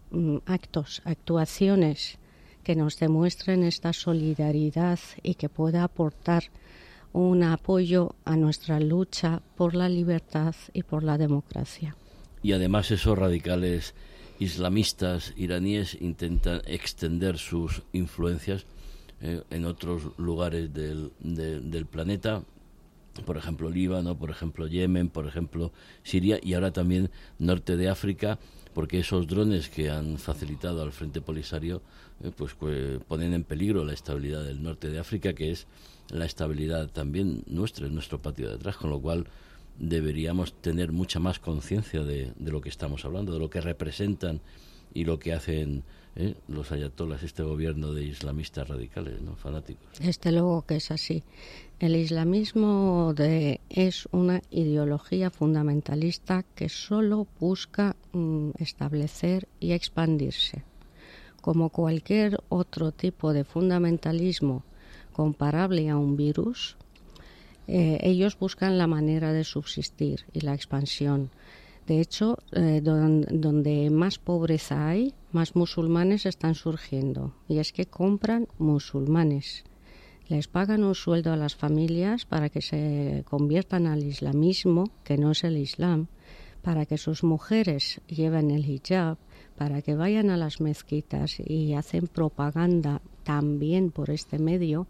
[SPEAKER 9] actos, actuaciones que nos demuestren esta solidaridad y que pueda aportar un apoyo a nuestra lucha por la libertad y por la democracia.
[SPEAKER 2] Y además esos radicales islamistas iraníes intentan extender sus influencias eh, en otros lugares del, de, del planeta, por ejemplo Líbano, por ejemplo Yemen, por ejemplo Siria y ahora también norte de África, porque esos drones que han facilitado al Frente Polisario eh, pues, pues ponen en peligro la estabilidad del norte de África, que es la estabilidad también nuestra, en nuestro patio de atrás, con lo cual deberíamos tener mucha más conciencia de, de lo que estamos hablando, de lo que representan y lo que hacen ¿eh? los ayatolás, este gobierno de islamistas radicales, ¿no? Fanáticos.
[SPEAKER 9] Desde luego que es así. El islamismo de, es una ideología fundamentalista que solo busca mm, establecer y expandirse. Como cualquier otro tipo de fundamentalismo comparable a un virus, eh, ellos buscan la manera de subsistir y la expansión. De hecho, eh, don, donde más pobreza hay, más musulmanes están surgiendo. Y es que compran musulmanes. Les pagan un sueldo a las familias para que se conviertan al islamismo, que no es el islam, para que sus mujeres lleven el hijab, para que vayan a las mezquitas y hacen propaganda también por este medio,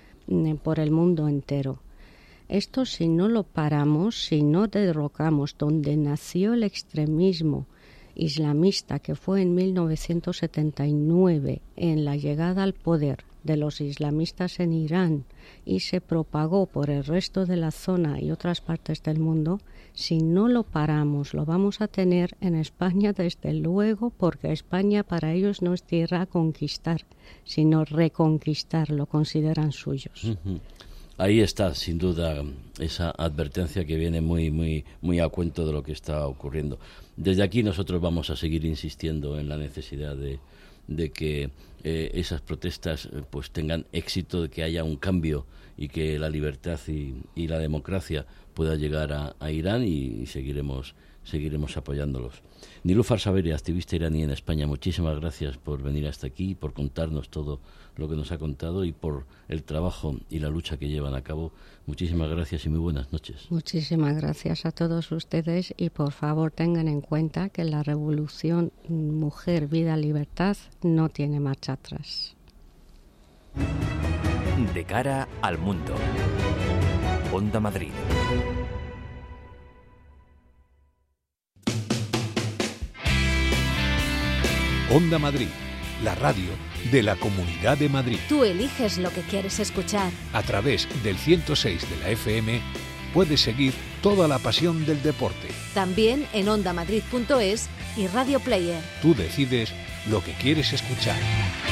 [SPEAKER 9] por el mundo entero. Esto, si no lo paramos, si no derrocamos donde nació el extremismo islamista, que fue en mil novecientos setenta y nueve, en la llegada al poder de los islamistas en Irán, y se propagó por el resto de la zona y otras partes del mundo, si no lo paramos, lo vamos a tener en España desde luego, porque España para ellos no es tierra a conquistar, sino reconquistar, lo consideran suyos.
[SPEAKER 2] Uh-huh. Ahí está, sin duda, esa advertencia que viene muy, muy, muy a cuento de lo que está ocurriendo. Desde aquí nosotros vamos a seguir insistiendo en la necesidad de, de que eh, esas protestas eh, pues tengan éxito, de que haya un cambio y que la libertad y, y la democracia pueda llegar a, a Irán, y, y seguiremos seguiremos apoyándolos. Nilúfar Saberi, activista iraní en España, muchísimas gracias por venir hasta aquí, por contarnos todo lo que nos ha contado y por el trabajo y la lucha que llevan a cabo. Muchísimas gracias y muy buenas noches.
[SPEAKER 9] Muchísimas gracias a todos ustedes, y por favor tengan en cuenta que la revolución Mujer, Vida, Libertad no tiene marcha atrás.
[SPEAKER 1] De cara al mundo. Onda Madrid.
[SPEAKER 5] Onda Madrid, la radio de la Comunidad de Madrid.
[SPEAKER 6] Tú eliges lo que quieres escuchar.
[SPEAKER 5] A través del ciento seis de la F M puedes seguir toda la pasión del deporte.
[SPEAKER 6] También en onda madrid punto es y Radio Player.
[SPEAKER 5] Tú decides lo que quieres escuchar.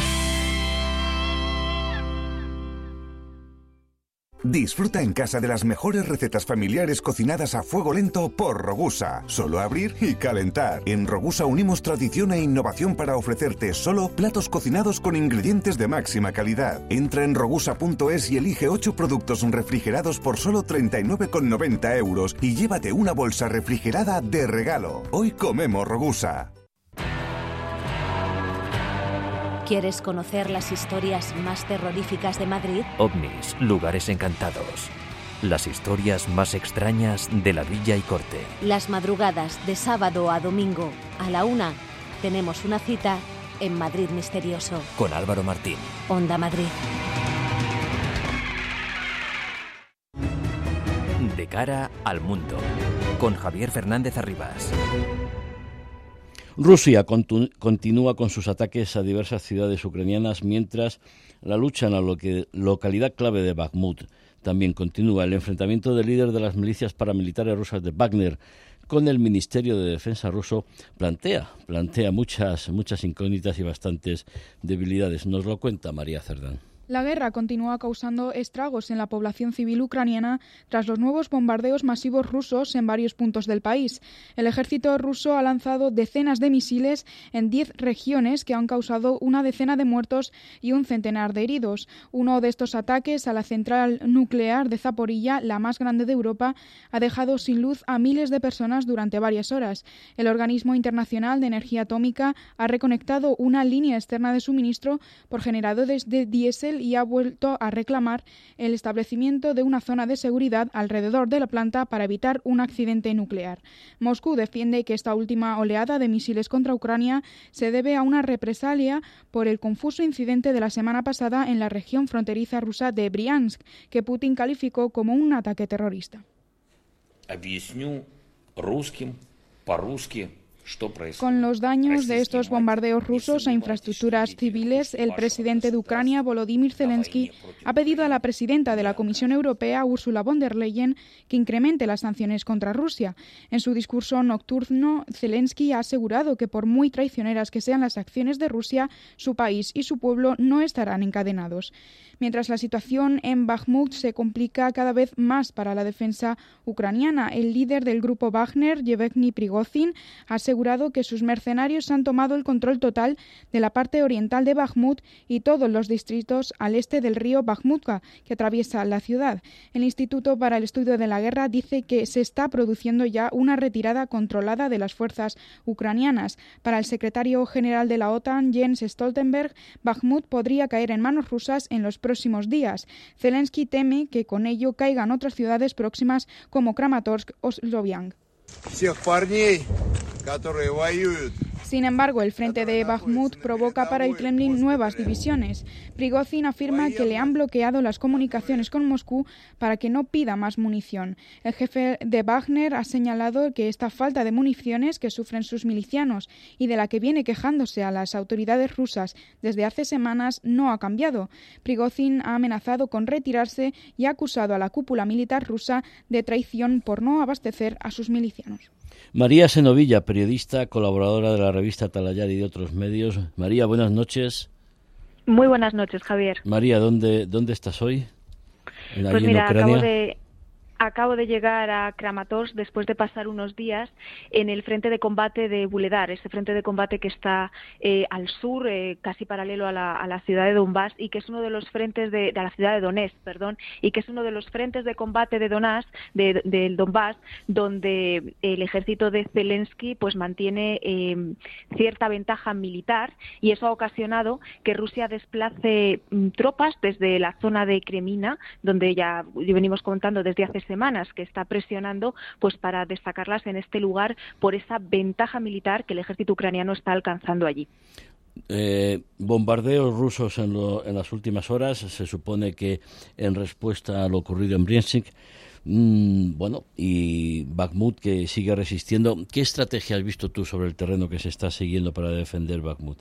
[SPEAKER 10] Disfruta en casa de las mejores recetas familiares cocinadas a fuego lento por Rogusa. Solo abrir y calentar. En Rogusa unimos tradición e innovación para ofrecerte solo platos cocinados con ingredientes de máxima calidad. Entra en rogusa punto es y elige ocho productos refrigerados por solo treinta y nueve con noventa euros y llévate una bolsa refrigerada de regalo. Hoy comemos Rogusa.
[SPEAKER 6] ¿Quieres conocer las historias más terroríficas de Madrid?
[SPEAKER 1] OVNIs, lugares encantados. Las historias más extrañas de la Villa y Corte.
[SPEAKER 6] Las madrugadas de sábado a domingo a la una tenemos una cita en Madrid Misterioso.
[SPEAKER 1] Con Álvaro Martín.
[SPEAKER 6] Onda Madrid.
[SPEAKER 1] De cara al mundo. Con Javier Fernández Arribas.
[SPEAKER 2] Rusia continu- continúa con sus ataques a diversas ciudades ucranianas, mientras la lucha en la loque- localidad clave de Bakhmut también continúa. El enfrentamiento del líder de las milicias paramilitares rusas de Wagner con el Ministerio de Defensa ruso plantea, plantea muchas, muchas incógnitas y bastantes debilidades. Nos lo cuenta María Cerdán.
[SPEAKER 3] La guerra continúa causando estragos en la población civil ucraniana tras los nuevos bombardeos masivos rusos en varios puntos del país. El ejército ruso ha lanzado decenas de misiles en diez regiones que han causado una decena de muertos y un centenar de heridos. Uno de estos ataques a la central nuclear de Zaporilla, la más grande de Europa, ha dejado sin luz a miles de personas durante varias horas. El Organismo Internacional de Energía Atómica ha reconectado una línea externa de suministro por generadores de diésel y ha vuelto a reclamar el establecimiento de una zona de seguridad alrededor de la planta para evitar un accidente nuclear. Moscú defiende que esta última oleada de misiles contra Ucrania se debe a una represalia por el confuso incidente de la semana pasada en la región fronteriza rusa de Briansk, que Putin calificó como un ataque terrorista. Con los daños de estos bombardeos rusos a infraestructuras civiles, el presidente de Ucrania, Volodymyr Zelensky, ha pedido a la presidenta de la Comisión Europea, Ursula von der Leyen, que incremente las sanciones contra Rusia. En su discurso nocturno, Zelensky ha asegurado que por muy traicioneras que sean las acciones de Rusia, su país y su pueblo no estarán encadenados. Mientras la situación en Bakhmut se complica cada vez más para la defensa ucraniana, el líder del grupo Wagner, Yevgeny Prigozhin, ha asegurado que sus mercenarios han tomado el control total de la parte oriental de Bakhmut y todos los distritos al este del río Bakhmutka, que atraviesa la ciudad. El Instituto para el Estudio de la Guerra dice que se está produciendo ya una retirada controlada de las fuerzas ucranianas. Para el secretario general de la OTAN, Jens Stoltenberg, Bakhmut podría caer en manos rusas en los próximos días. Zelensky teme que con ello caigan otras ciudades próximas como Kramatorsk o Sloviansk. Sin embargo, el frente de Bakhmut provoca para el Kremlin nuevas divisiones. Prigozhin afirma que le han bloqueado las comunicaciones con Moscú para que no pida más munición. El jefe de Wagner ha señalado que esta falta de municiones que sufren sus milicianos y de la que viene quejándose a las autoridades rusas desde hace semanas no ha cambiado. Prigozhin ha amenazado con retirarse y ha acusado a la cúpula militar rusa de traición por no abastecer a sus milicianos.
[SPEAKER 2] María Senovilla, periodista, colaboradora de la revista Atalayar y de otros medios. María, buenas noches.
[SPEAKER 11] Muy buenas noches, Javier.
[SPEAKER 2] María, ¿dónde, dónde estás hoy?
[SPEAKER 11] Pues ¿Ahí mira, en acabo de... Acabo de llegar a Kramatorsk después de pasar unos días en el frente de combate de Vuhledar, ese frente de combate que está eh, al sur, eh, casi paralelo a la, a la ciudad de Donbass, y que es uno de los frentes de, de la ciudad de Donetsk, perdón, y que es uno de los frentes de combate de Donbass, de, de Donbass, donde el ejército de Zelensky pues mantiene eh, cierta ventaja militar, y eso ha ocasionado que Rusia desplace mm, tropas desde la zona de Kremina, donde ya venimos contando desde hace semanas que está presionando pues para destacarlas en este lugar por esa ventaja militar que el ejército ucraniano está alcanzando allí.
[SPEAKER 2] Eh, bombardeos rusos en, lo, en las últimas horas, se supone que en respuesta a lo ocurrido en Briansk, mmm, bueno, y Bakhmut que sigue resistiendo. ¿Qué estrategia has visto tú sobre el terreno que se está siguiendo para defender Bakhmut?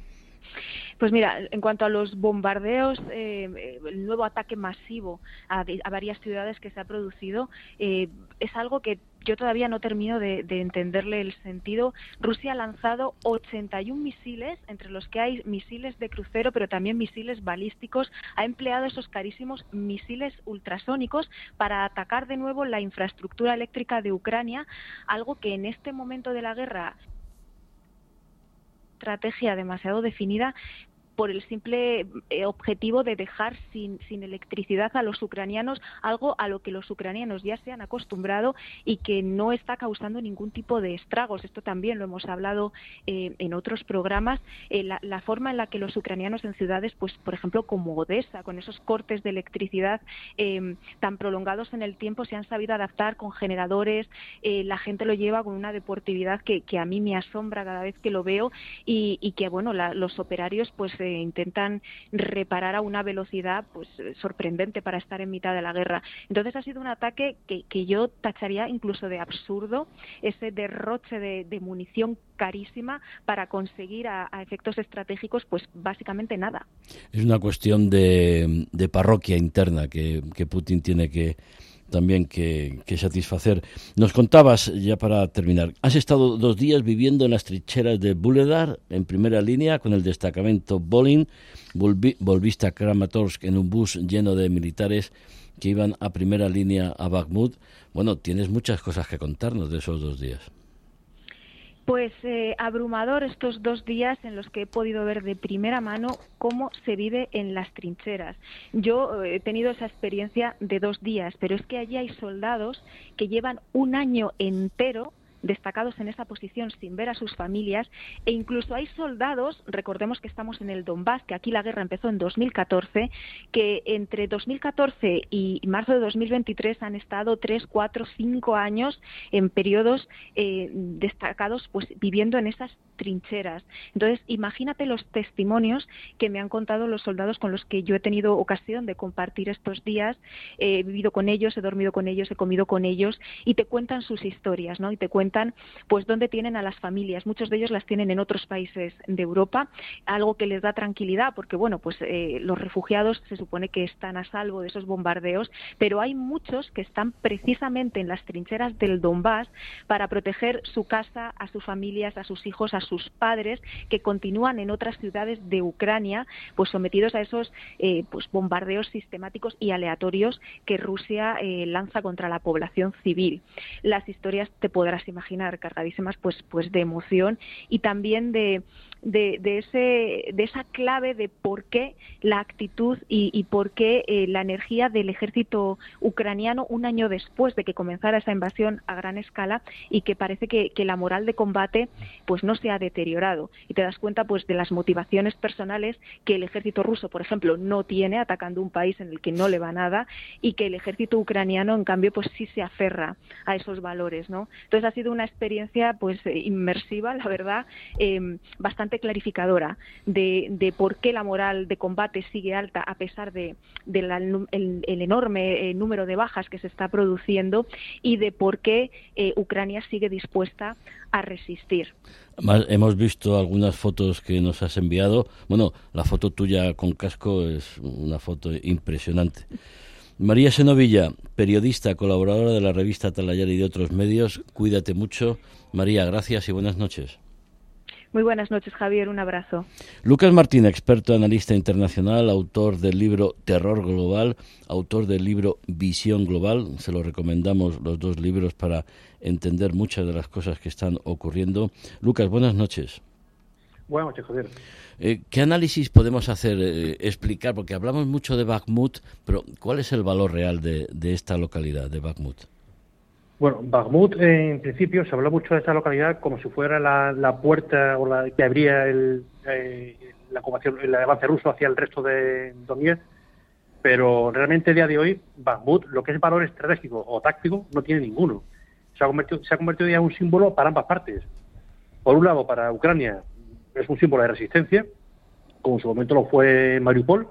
[SPEAKER 11] Pues mira, en cuanto a los bombardeos, eh, el nuevo ataque masivo a, a varias ciudades que se ha producido eh, es algo que yo todavía no termino de, de entenderle el sentido. Rusia ha lanzado ochenta y uno misiles, entre los que hay misiles de crucero, pero también misiles balísticos. Ha empleado esos carísimos misiles ultrasónicos para atacar de nuevo la infraestructura eléctrica de Ucrania, algo que en este momento de la guerra, estrategia demasiado definida, por el simple eh, objetivo de dejar sin, sin electricidad a los ucranianos, algo a lo que los ucranianos ya se han acostumbrado y que no está causando ningún tipo de estragos. Esto también lo hemos hablado eh, en otros programas. Eh, la, la forma en la que los ucranianos en ciudades, pues por ejemplo como Odessa, con esos cortes de electricidad eh, tan prolongados en el tiempo, se han sabido adaptar con generadores. Eh, la gente lo lleva con una deportividad que, que a mí me asombra cada vez que lo veo y, y que bueno, la, los operarios pues eh, intentan reparar a una velocidad pues sorprendente para estar en mitad de la guerra. Entonces ha sido un ataque que, que yo tacharía incluso de absurdo, ese derroche de, de munición carísima para conseguir a, a efectos estratégicos pues básicamente nada.
[SPEAKER 2] Es una cuestión de, de parroquia interna que, que Putin tiene que también que, que satisfacer. Nos contabas, ya para terminar, has estado dos días viviendo en las trincheras de Vuhledar, en primera línea, con el destacamento Volyn. Volvi, volviste a Kramatorsk en un bus lleno de militares que iban a primera línea a Bakhmut. Bueno, tienes muchas cosas que contarnos de esos dos días.
[SPEAKER 11] Pues eh, abrumador estos dos días en los que he podido ver de primera mano cómo se vive en las trincheras. Yo eh, he tenido esa experiencia de dos días, pero es que allí hay soldados que llevan un año entero destacados en esa posición sin ver a sus familias, e incluso hay soldados, recordemos que estamos en el Donbass, que aquí la guerra empezó en dos mil catorce, que entre dos mil catorce y marzo de dos mil veintitrés han estado tres, cuatro, cinco años en periodos eh, destacados, pues viviendo en esas trincheras. Entonces, imagínate los testimonios que me han contado los soldados con los que yo he tenido ocasión de compartir estos días. He vivido con ellos, he dormido con ellos, he comido con ellos, y te cuentan sus historias, ¿no? Y te cuentan pues dónde tienen a las familias. Muchos de ellos las tienen en otros países de Europa, algo que les da tranquilidad, porque bueno, pues eh, los refugiados se supone que están a salvo de esos bombardeos, pero hay muchos que están precisamente en las trincheras del Donbass para proteger su casa, a sus familias, a sus hijos, a sus padres, que continúan en otras ciudades de Ucrania, pues sometidos a esos eh, pues bombardeos sistemáticos y aleatorios que Rusia eh, lanza contra la población civil. Las historias te podrás imaginar imaginar cargadísimas pues pues de emoción y también de de, de ese de esa clave de por qué la actitud y, y por qué eh, la energía del ejército ucraniano un año después de que comenzara esa invasión a gran escala, y que parece que, que la moral de combate pues no se ha deteriorado, y te das cuenta pues de las motivaciones personales que el ejército ruso, por ejemplo, no tiene atacando un país en el que no le va nada, y que el ejército ucraniano en cambio pues sí se aferra a esos valores, ¿no? Entonces ha sido una experiencia pues inmersiva, la verdad, eh, bastante clarificadora de, de por qué la moral de combate sigue alta a pesar de, de la, el, el enorme eh, número de bajas que se está produciendo, y de por qué eh, Ucrania sigue dispuesta a resistir.
[SPEAKER 2] Además, hemos visto algunas fotos que nos has enviado. Bueno, la foto tuya con casco es una foto impresionante. María Senovilla, periodista, colaboradora de la revista Atalayar y de otros medios. Cuídate mucho. María, gracias y buenas noches.
[SPEAKER 11] Muy buenas noches, Javier. Un abrazo.
[SPEAKER 2] Lucas Martín, experto analista internacional, autor del libro Terror Global, autor del libro Visión Global. Se lo recomendamos los dos libros para entender muchas de las cosas que están ocurriendo. Lucas, buenas noches.
[SPEAKER 12] Buenas noches, Javier.
[SPEAKER 2] Eh, ¿Qué análisis podemos hacer, eh, explicar? Porque hablamos mucho de Bakhmut, pero ¿cuál es el valor real de, de esta localidad, de Bakhmut?
[SPEAKER 12] Bueno, Bakhmut, en principio, se habla mucho de esta localidad como si fuera la, la puerta o la que abría el, eh, la ocupación, el avance ruso hacia el resto de Donetsk, pero realmente a día de hoy, Bakhmut, lo que es valor estratégico o táctico, no tiene ninguno. Se ha convertido, se ha convertido ya en un símbolo para ambas partes. Por un lado, para Ucrania, es un símbolo de resistencia, como en su momento lo fue Mariupol,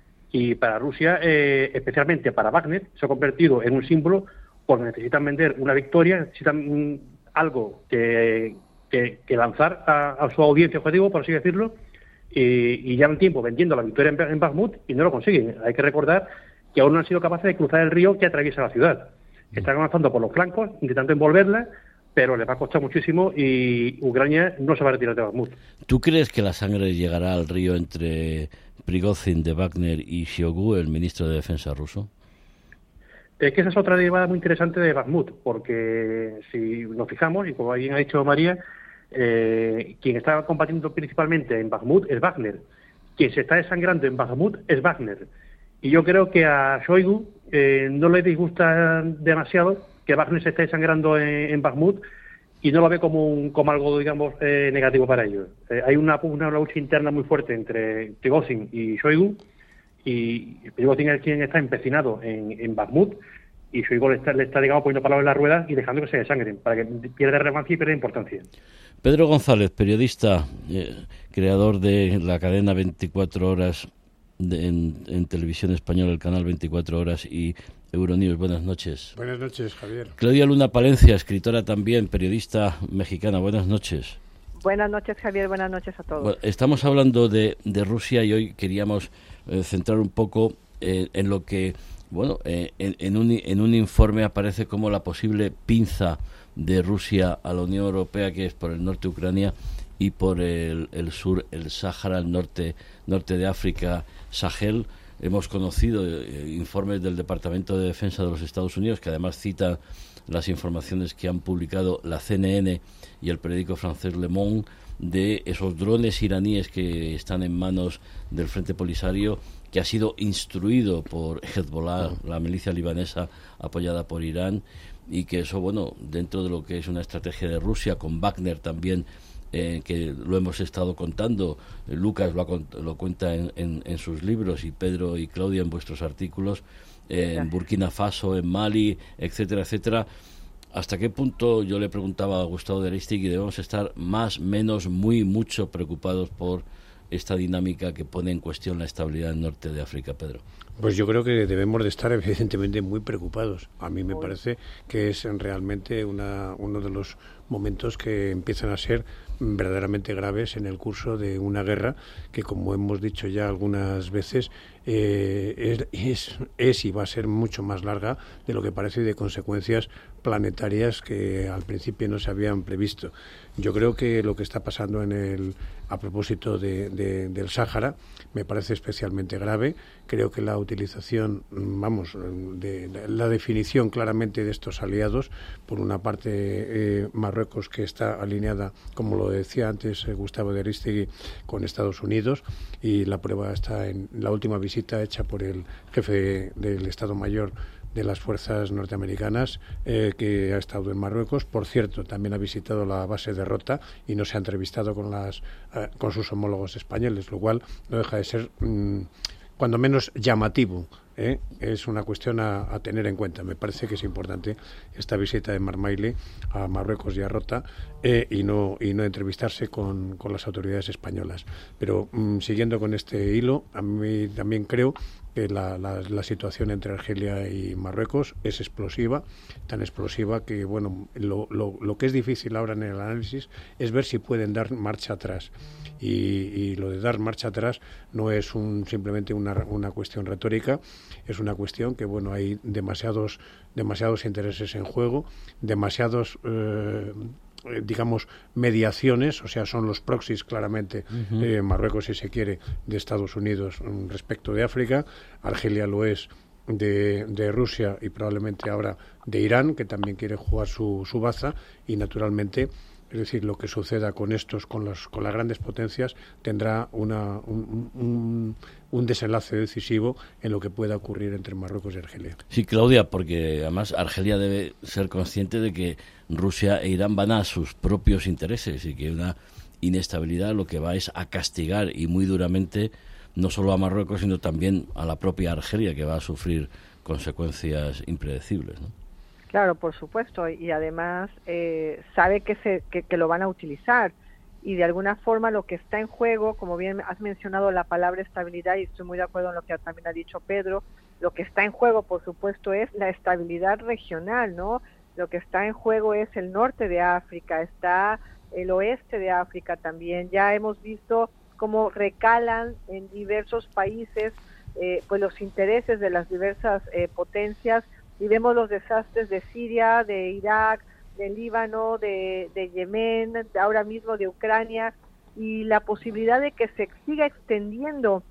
[SPEAKER 12] y para Rusia, eh, especialmente para Wagner, se ha convertido en un símbolo porque necesitan vender una victoria, necesitan algo que, que, que lanzar a, a su audiencia objetivo, por así decirlo, y, y llevan tiempo vendiendo la victoria en, en Bakhmut y no lo consiguen. Hay que recordar que aún no han sido capaces de cruzar el río que atraviesa la ciudad. Están avanzando por los flancos, intentando envolverla, pero les va a costar muchísimo y Ucrania no se va a retirar de Bakhmut.
[SPEAKER 2] ¿Tú crees que la sangre llegará al río entre Prigozhin de Wagner y Shoigu, el ministro de Defensa ruso?
[SPEAKER 12] Es que esa es otra derivada muy interesante de Bakhmut, porque si nos fijamos, y como bien ha dicho María, eh, quien está combatiendo principalmente en Bakhmut es Wagner. Quien se está desangrando en Bakhmut es Wagner. Y yo creo que a Shoigu eh, no le disgusta demasiado que Wagner se esté desangrando en, en Bakhmut, y no lo ve como un, como algo, digamos, eh, negativo para ellos. Eh, hay una, una lucha interna muy fuerte entre Prigozhin y Shoigu, y Prigozhin es quien está empecinado en, en Bakhmut, y Shoigu le está, le está, digamos, poniendo palabras en las ruedas y dejando que se desangren, para que pierda relevancia y pierda importancia.
[SPEAKER 2] Pedro González, periodista, eh, creador de la cadena veinticuatro horas de, en, en televisión española, el canal veinticuatro horas y Euronews. Buenas noches.
[SPEAKER 13] Buenas noches, Javier.
[SPEAKER 2] Claudia Luna Palencia, escritora también, periodista mexicana. Buenas noches.
[SPEAKER 14] Buenas noches, Javier. Buenas noches a todos.
[SPEAKER 2] Bueno, estamos hablando de, de Rusia y hoy queríamos eh, centrar un poco eh, en lo que Bueno, eh, en, en, un, en un informe aparece como la posible pinza de Rusia a la Unión Europea, que es por el norte de Ucrania y por el, el sur, el Sáhara, el norte, norte de África, Sahel. Hemos conocido eh, informes del Departamento de Defensa de los Estados Unidos, que además citan las informaciones que han publicado la C N N y el periódico francés Le Monde, de esos drones iraníes que están en manos del Frente Polisario, que ha sido instruido por Hezbollah, la milicia libanesa apoyada por Irán, y que eso, bueno, dentro de lo que es una estrategia de Rusia, con Wagner también, eh, que lo hemos estado contando, eh, Lucas lo, ha, lo cuenta en, en, en sus libros, y Pedro y Claudia en vuestros artículos, eh, en Burkina Faso, en Mali, etcétera, etcétera. ¿Hasta qué punto, yo le preguntaba a Gustavo de Aristegui, debemos estar más, menos, muy, mucho preocupados por esta dinámica que pone en cuestión la estabilidad del norte de África, Pedro?
[SPEAKER 13] Pues yo creo que debemos de estar evidentemente muy preocupados. A mí me parece que es realmente una, uno de los momentos que empiezan a ser verdaderamente graves en el curso de una guerra que, como hemos dicho ya algunas veces, eh, es, es, es y va a ser mucho más larga de lo que parece, y de consecuencias planetarias que al principio no se habían previsto. Yo creo que lo que está pasando en el, a propósito de, de, del Sáhara me parece especialmente grave. Creo que la utilización, vamos, de, de la definición claramente de estos aliados, por una parte eh, Marruecos, que está alineada, como lo decía antes eh, Gustavo de Aristegui, con Estados Unidos, y la prueba está en la última visita hecha por el jefe del Estado Mayor de las fuerzas norteamericanas, eh, que ha estado en Marruecos. Por cierto, también ha visitado la base de Rota y no se ha entrevistado con las eh, con sus homólogos españoles, lo cual no deja de ser mmm, cuando menos llamativo. ¿eh? Es una cuestión a, a tener en cuenta. Me parece que es importante esta visita de Marmaile a Marruecos y a Rota, eh, y no y no entrevistarse con, con las autoridades españolas. Pero mmm, siguiendo con este hilo, a mí también creo que la, la, la situación entre Argelia y Marruecos es explosiva, tan explosiva que, bueno, lo, lo, lo que es difícil ahora en el análisis es ver si pueden dar marcha atrás. Y, y lo de dar marcha atrás no es un, simplemente una, una cuestión retórica, es una cuestión que, bueno, hay demasiados, demasiados intereses en juego, demasiados... Eh, digamos, mediaciones, o sea, son los proxies claramente, uh-huh. eh, Marruecos, si se quiere, de Estados Unidos um, respecto de África, Argelia lo es de, de Rusia y probablemente ahora de Irán, que también quiere jugar su, su baza, y naturalmente, es decir, lo que suceda con estos, con, los, con las grandes potencias, tendrá una, un, un, un desenlace decisivo en lo que pueda ocurrir entre Marruecos y Argelia.
[SPEAKER 2] Sí, Claudia, porque además Argelia debe ser consciente de que Rusia e Irán van a sus propios intereses, y que una inestabilidad lo que va es a castigar, y muy duramente, no solo a Marruecos, sino también a la propia Argelia, que va a sufrir consecuencias impredecibles, ¿no?
[SPEAKER 14] Claro, por supuesto, y además eh, sabe que, se, que, que lo van a utilizar, y de alguna forma lo que está en juego, como bien has mencionado la palabra estabilidad, y estoy muy de acuerdo en lo que también ha dicho Pedro, lo que está en juego, por supuesto, es la estabilidad regional, ¿no? Lo que está en juego es el norte de África, está el oeste de África también. Ya hemos visto cómo recalan en diversos países eh, pues los intereses de las diversas eh, potencias, y vemos los desastres de Siria, de Irak, de Líbano, de, de Yemen, de ahora mismo de Ucrania, y la posibilidad de que se siga extendiendo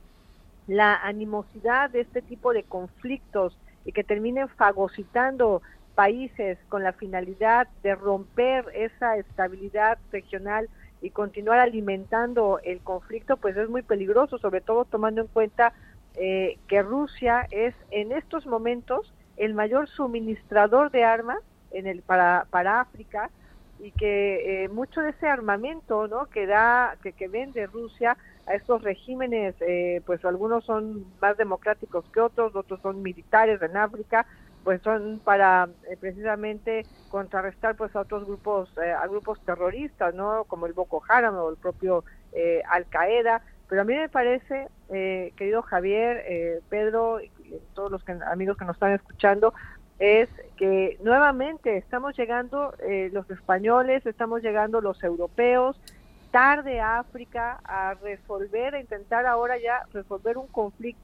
[SPEAKER 14] la animosidad de este tipo de conflictos y que terminen fagocitando países con la finalidad de romper esa estabilidad regional y continuar alimentando el conflicto, pues es muy peligroso, sobre todo tomando en cuenta eh, que Rusia es en estos momentos el mayor suministrador de armas en el para para África, y que eh, mucho de ese armamento, ¿no?, que da que, que vende Rusia a estos regímenes, eh, pues algunos son más democráticos que otros, otros son militares en África, pues son para eh, precisamente contrarrestar pues a otros grupos eh, a grupos terroristas, ¿no?, como el Boko Haram o el propio eh, Al Qaeda. Pero a mí me parece, eh, querido Javier, eh, Pedro, y todos los que, amigos que nos están escuchando, es que nuevamente estamos llegando eh, los españoles, estamos llegando los europeos, tarde a África a resolver, a intentar ahora ya resolver un conflicto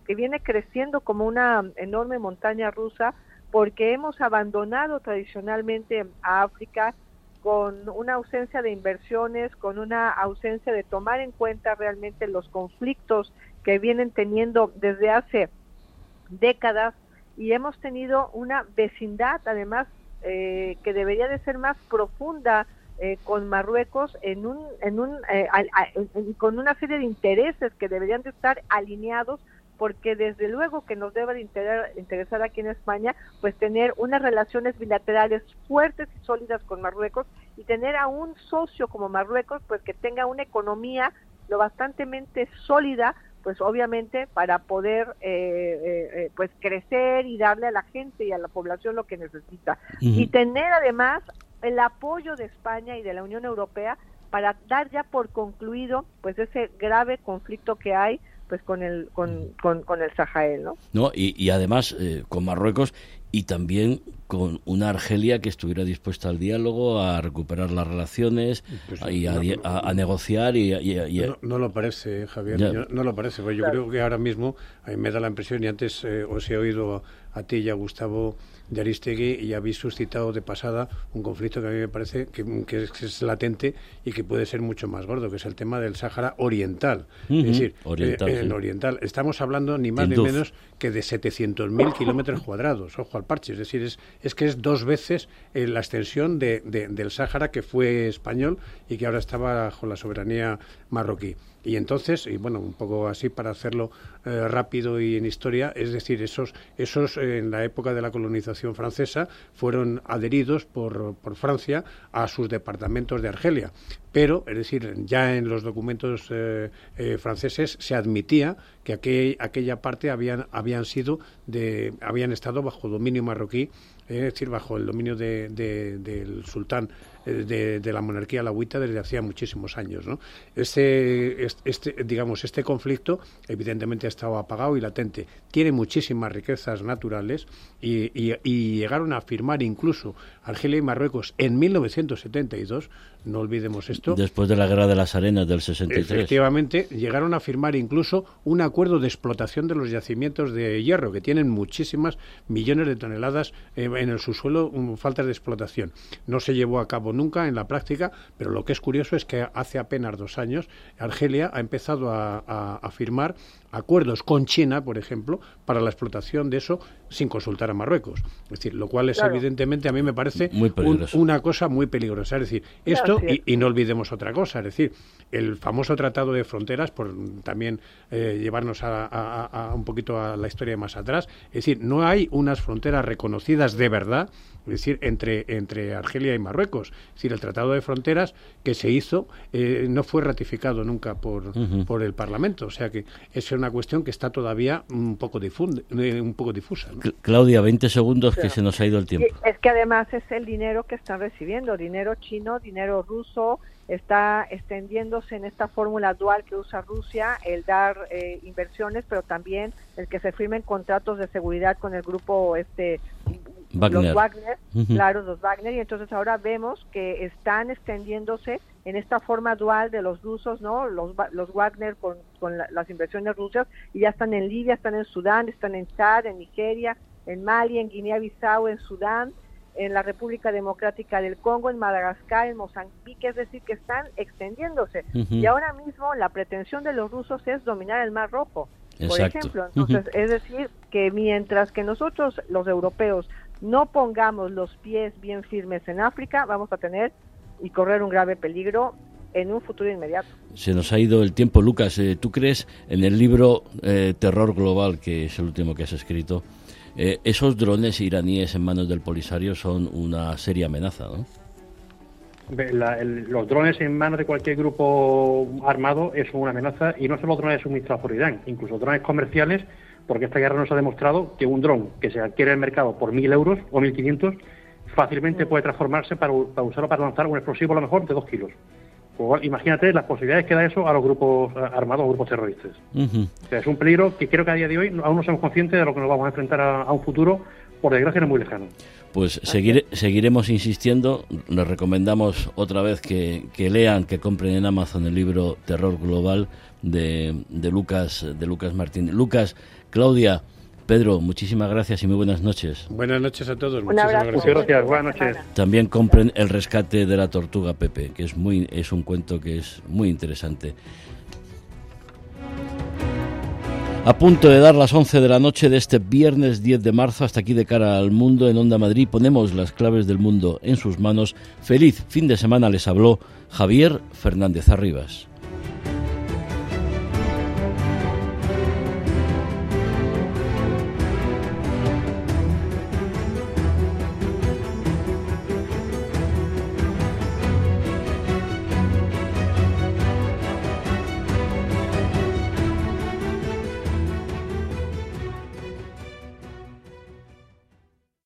[SPEAKER 14] que viene creciendo como una enorme montaña rusa, porque hemos abandonado tradicionalmente a África con una ausencia de inversiones, con una ausencia de tomar en cuenta realmente los conflictos que vienen teniendo desde hace décadas, y hemos tenido una vecindad además eh, que debería de ser más profunda eh, con Marruecos en un, en un, eh, a, a, en, con una serie de intereses que deberían de estar alineados, porque desde luego que nos debe de inter interesar aquí en España pues tener unas relaciones bilaterales fuertes y sólidas con Marruecos, y tener a un socio como Marruecos pues que tenga una economía lo bastantemente sólida, pues obviamente para poder eh, eh, pues crecer y darle a la gente y a la población lo que necesita. Uh-huh. Y tener además el apoyo de España y de la Unión Europea para dar ya por concluido pues ese grave conflicto que hay pues con el con, con, con el Sahel, ¿no?
[SPEAKER 2] No, y, y además eh, con Marruecos, y también con una Argelia que estuviera dispuesta al diálogo, a recuperar las relaciones, pues, y a, no, a, a negociar y, y, y a...
[SPEAKER 13] No, no lo parece, Javier, yo, no lo parece, porque yo claro. creo que ahora mismo a mí me da la impresión, y antes eh, os he oído a, a ti y a Gustavo de Aristegui, y habéis suscitado de pasada un conflicto que a mí me parece que, que, es, que es latente y que puede ser mucho más gordo, que es el tema del Sáhara Oriental. Uh-huh. Es decir, oriental, eh, sí. el Oriental. Estamos hablando ni más Tinduf. ni menos que de setecientos mil kilómetros cuadrados, ojo al parche, es decir, es, es que es dos veces eh, la extensión de, de, del Sáhara, que fue español y que ahora estaba bajo la soberanía marroquí. Y entonces, y bueno, un poco así para hacerlo eh, rápido y en historia, es decir, esos, esos eh, en la época de la colonización francesa fueron adheridos por, por Francia a sus departamentos de Argelia. Pero, es decir, ya en los documentos eh, eh, franceses se admitía que aquel, aquella parte habían, habían sido de, habían estado bajo dominio marroquí, es decir, bajo el dominio de, de, del sultán de, de la monarquía alauita desde hacía muchísimos años, ¿no? Este, este, digamos, este conflicto evidentemente ha estado apagado y latente. Tiene muchísimas riquezas naturales y, y, y llegaron a firmar incluso Argelia y Marruecos en mil novecientos setenta y dos, no olvidemos esto.
[SPEAKER 2] Después de la Guerra de las Arenas del sesenta y tres.
[SPEAKER 13] Efectivamente, llegaron a firmar incluso un acuerdo de explotación de los yacimientos de hierro, que tienen muchísimas millones de toneladas eh, en el subsuelo, um, faltas de explotación. No se llevó a cabo nunca en la práctica, pero lo que es curioso es que hace apenas dos años Argelia ha empezado a, a, a firmar acuerdos con China, por ejemplo, para la explotación de eso sin consultar a Marruecos. Es decir, lo cual es claro. evidentemente, a mí me parece un, una cosa muy peligrosa. Es decir, esto, claro, y, y no olvidemos otra cosa, es decir, el famoso Tratado de Fronteras, por también eh, llevarnos a, a, a un poquito a la historia más atrás, es decir, no hay unas fronteras reconocidas de verdad, es decir, entre, entre Argelia y Marruecos. Es decir, el Tratado de Fronteras que se hizo eh, no fue ratificado nunca por, uh-huh. por el Parlamento, o sea que es una cuestión que está todavía un poco, difunde, un poco difusa, ¿no?
[SPEAKER 2] Claudia, veinte segundos, que se nos ha ido el tiempo.
[SPEAKER 14] Es que además es el dinero que están recibiendo, dinero chino, dinero ruso, está extendiéndose en esta fórmula dual que usa Rusia, el dar eh, inversiones, pero también el que se firmen contratos de seguridad con el grupo este
[SPEAKER 2] Wagner.
[SPEAKER 14] los Wagner,
[SPEAKER 2] uh-huh.
[SPEAKER 14] claro, los Wagner, y entonces ahora vemos que están extendiéndose en esta forma dual de los rusos, ¿no? Los, los Wagner con, con la, las inversiones rusas, y ya están en Libia, están en Sudán, están en Chad, en Nigeria, en Mali, en Guinea-Bissau, en Sudán, en la República Democrática del Congo, en Madagascar, en Mozambique, es decir, que están extendiéndose. Uh-huh. Y ahora mismo la pretensión de los rusos es dominar el Mar Rojo,
[SPEAKER 2] Exacto.
[SPEAKER 14] por ejemplo. Entonces, uh-huh. es decir, que mientras que nosotros, los europeos, no pongamos los pies bien firmes en África, vamos a tener y correr un grave peligro en un futuro inmediato.
[SPEAKER 2] Se nos ha ido el tiempo, Lucas. Eh, ¿Tú crees en el libro eh, Terror Global, que es el último que has escrito, eh, esos drones iraníes en manos del Polisario son una seria amenaza, ¿no?
[SPEAKER 12] La, el, los drones en manos de cualquier grupo armado es una amenaza, y no solo drones suministrados por Irán, incluso drones comerciales, porque esta guerra nos ha demostrado que un dron que se adquiere en el mercado por mil euros o mil quinientos fácilmente puede transformarse para, para usarlo para lanzar un explosivo a lo mejor de dos kilos. Pues, imagínate las posibilidades que da eso a los grupos armados o grupos terroristas. Uh-huh. O sea, es un peligro que creo que a día de hoy aún no somos conscientes de lo que nos vamos a enfrentar a, a un futuro, por desgracia no muy lejano.
[SPEAKER 2] Pues seguire, seguiremos insistiendo. Les recomendamos otra vez que, que lean, que compren en Amazon el libro Terror Global de, de Lucas de Lucas Martín. Lucas, Claudia, Pedro, muchísimas gracias y muy buenas noches.
[SPEAKER 13] Buenas noches a todos.
[SPEAKER 14] Un
[SPEAKER 13] Muchísimas
[SPEAKER 14] abrazo.
[SPEAKER 13] gracias.
[SPEAKER 12] Muchas gracias. Buenas noches.
[SPEAKER 2] También compren El rescate de la tortuga Pepe, que es muy es un cuento que es muy interesante. A punto de dar las once de la noche de este viernes diez de marzo, hasta aquí de cara al mundo en Onda Madrid, ponemos las claves del mundo en sus manos. Feliz fin de semana, les habló Javier Fernández Arribas.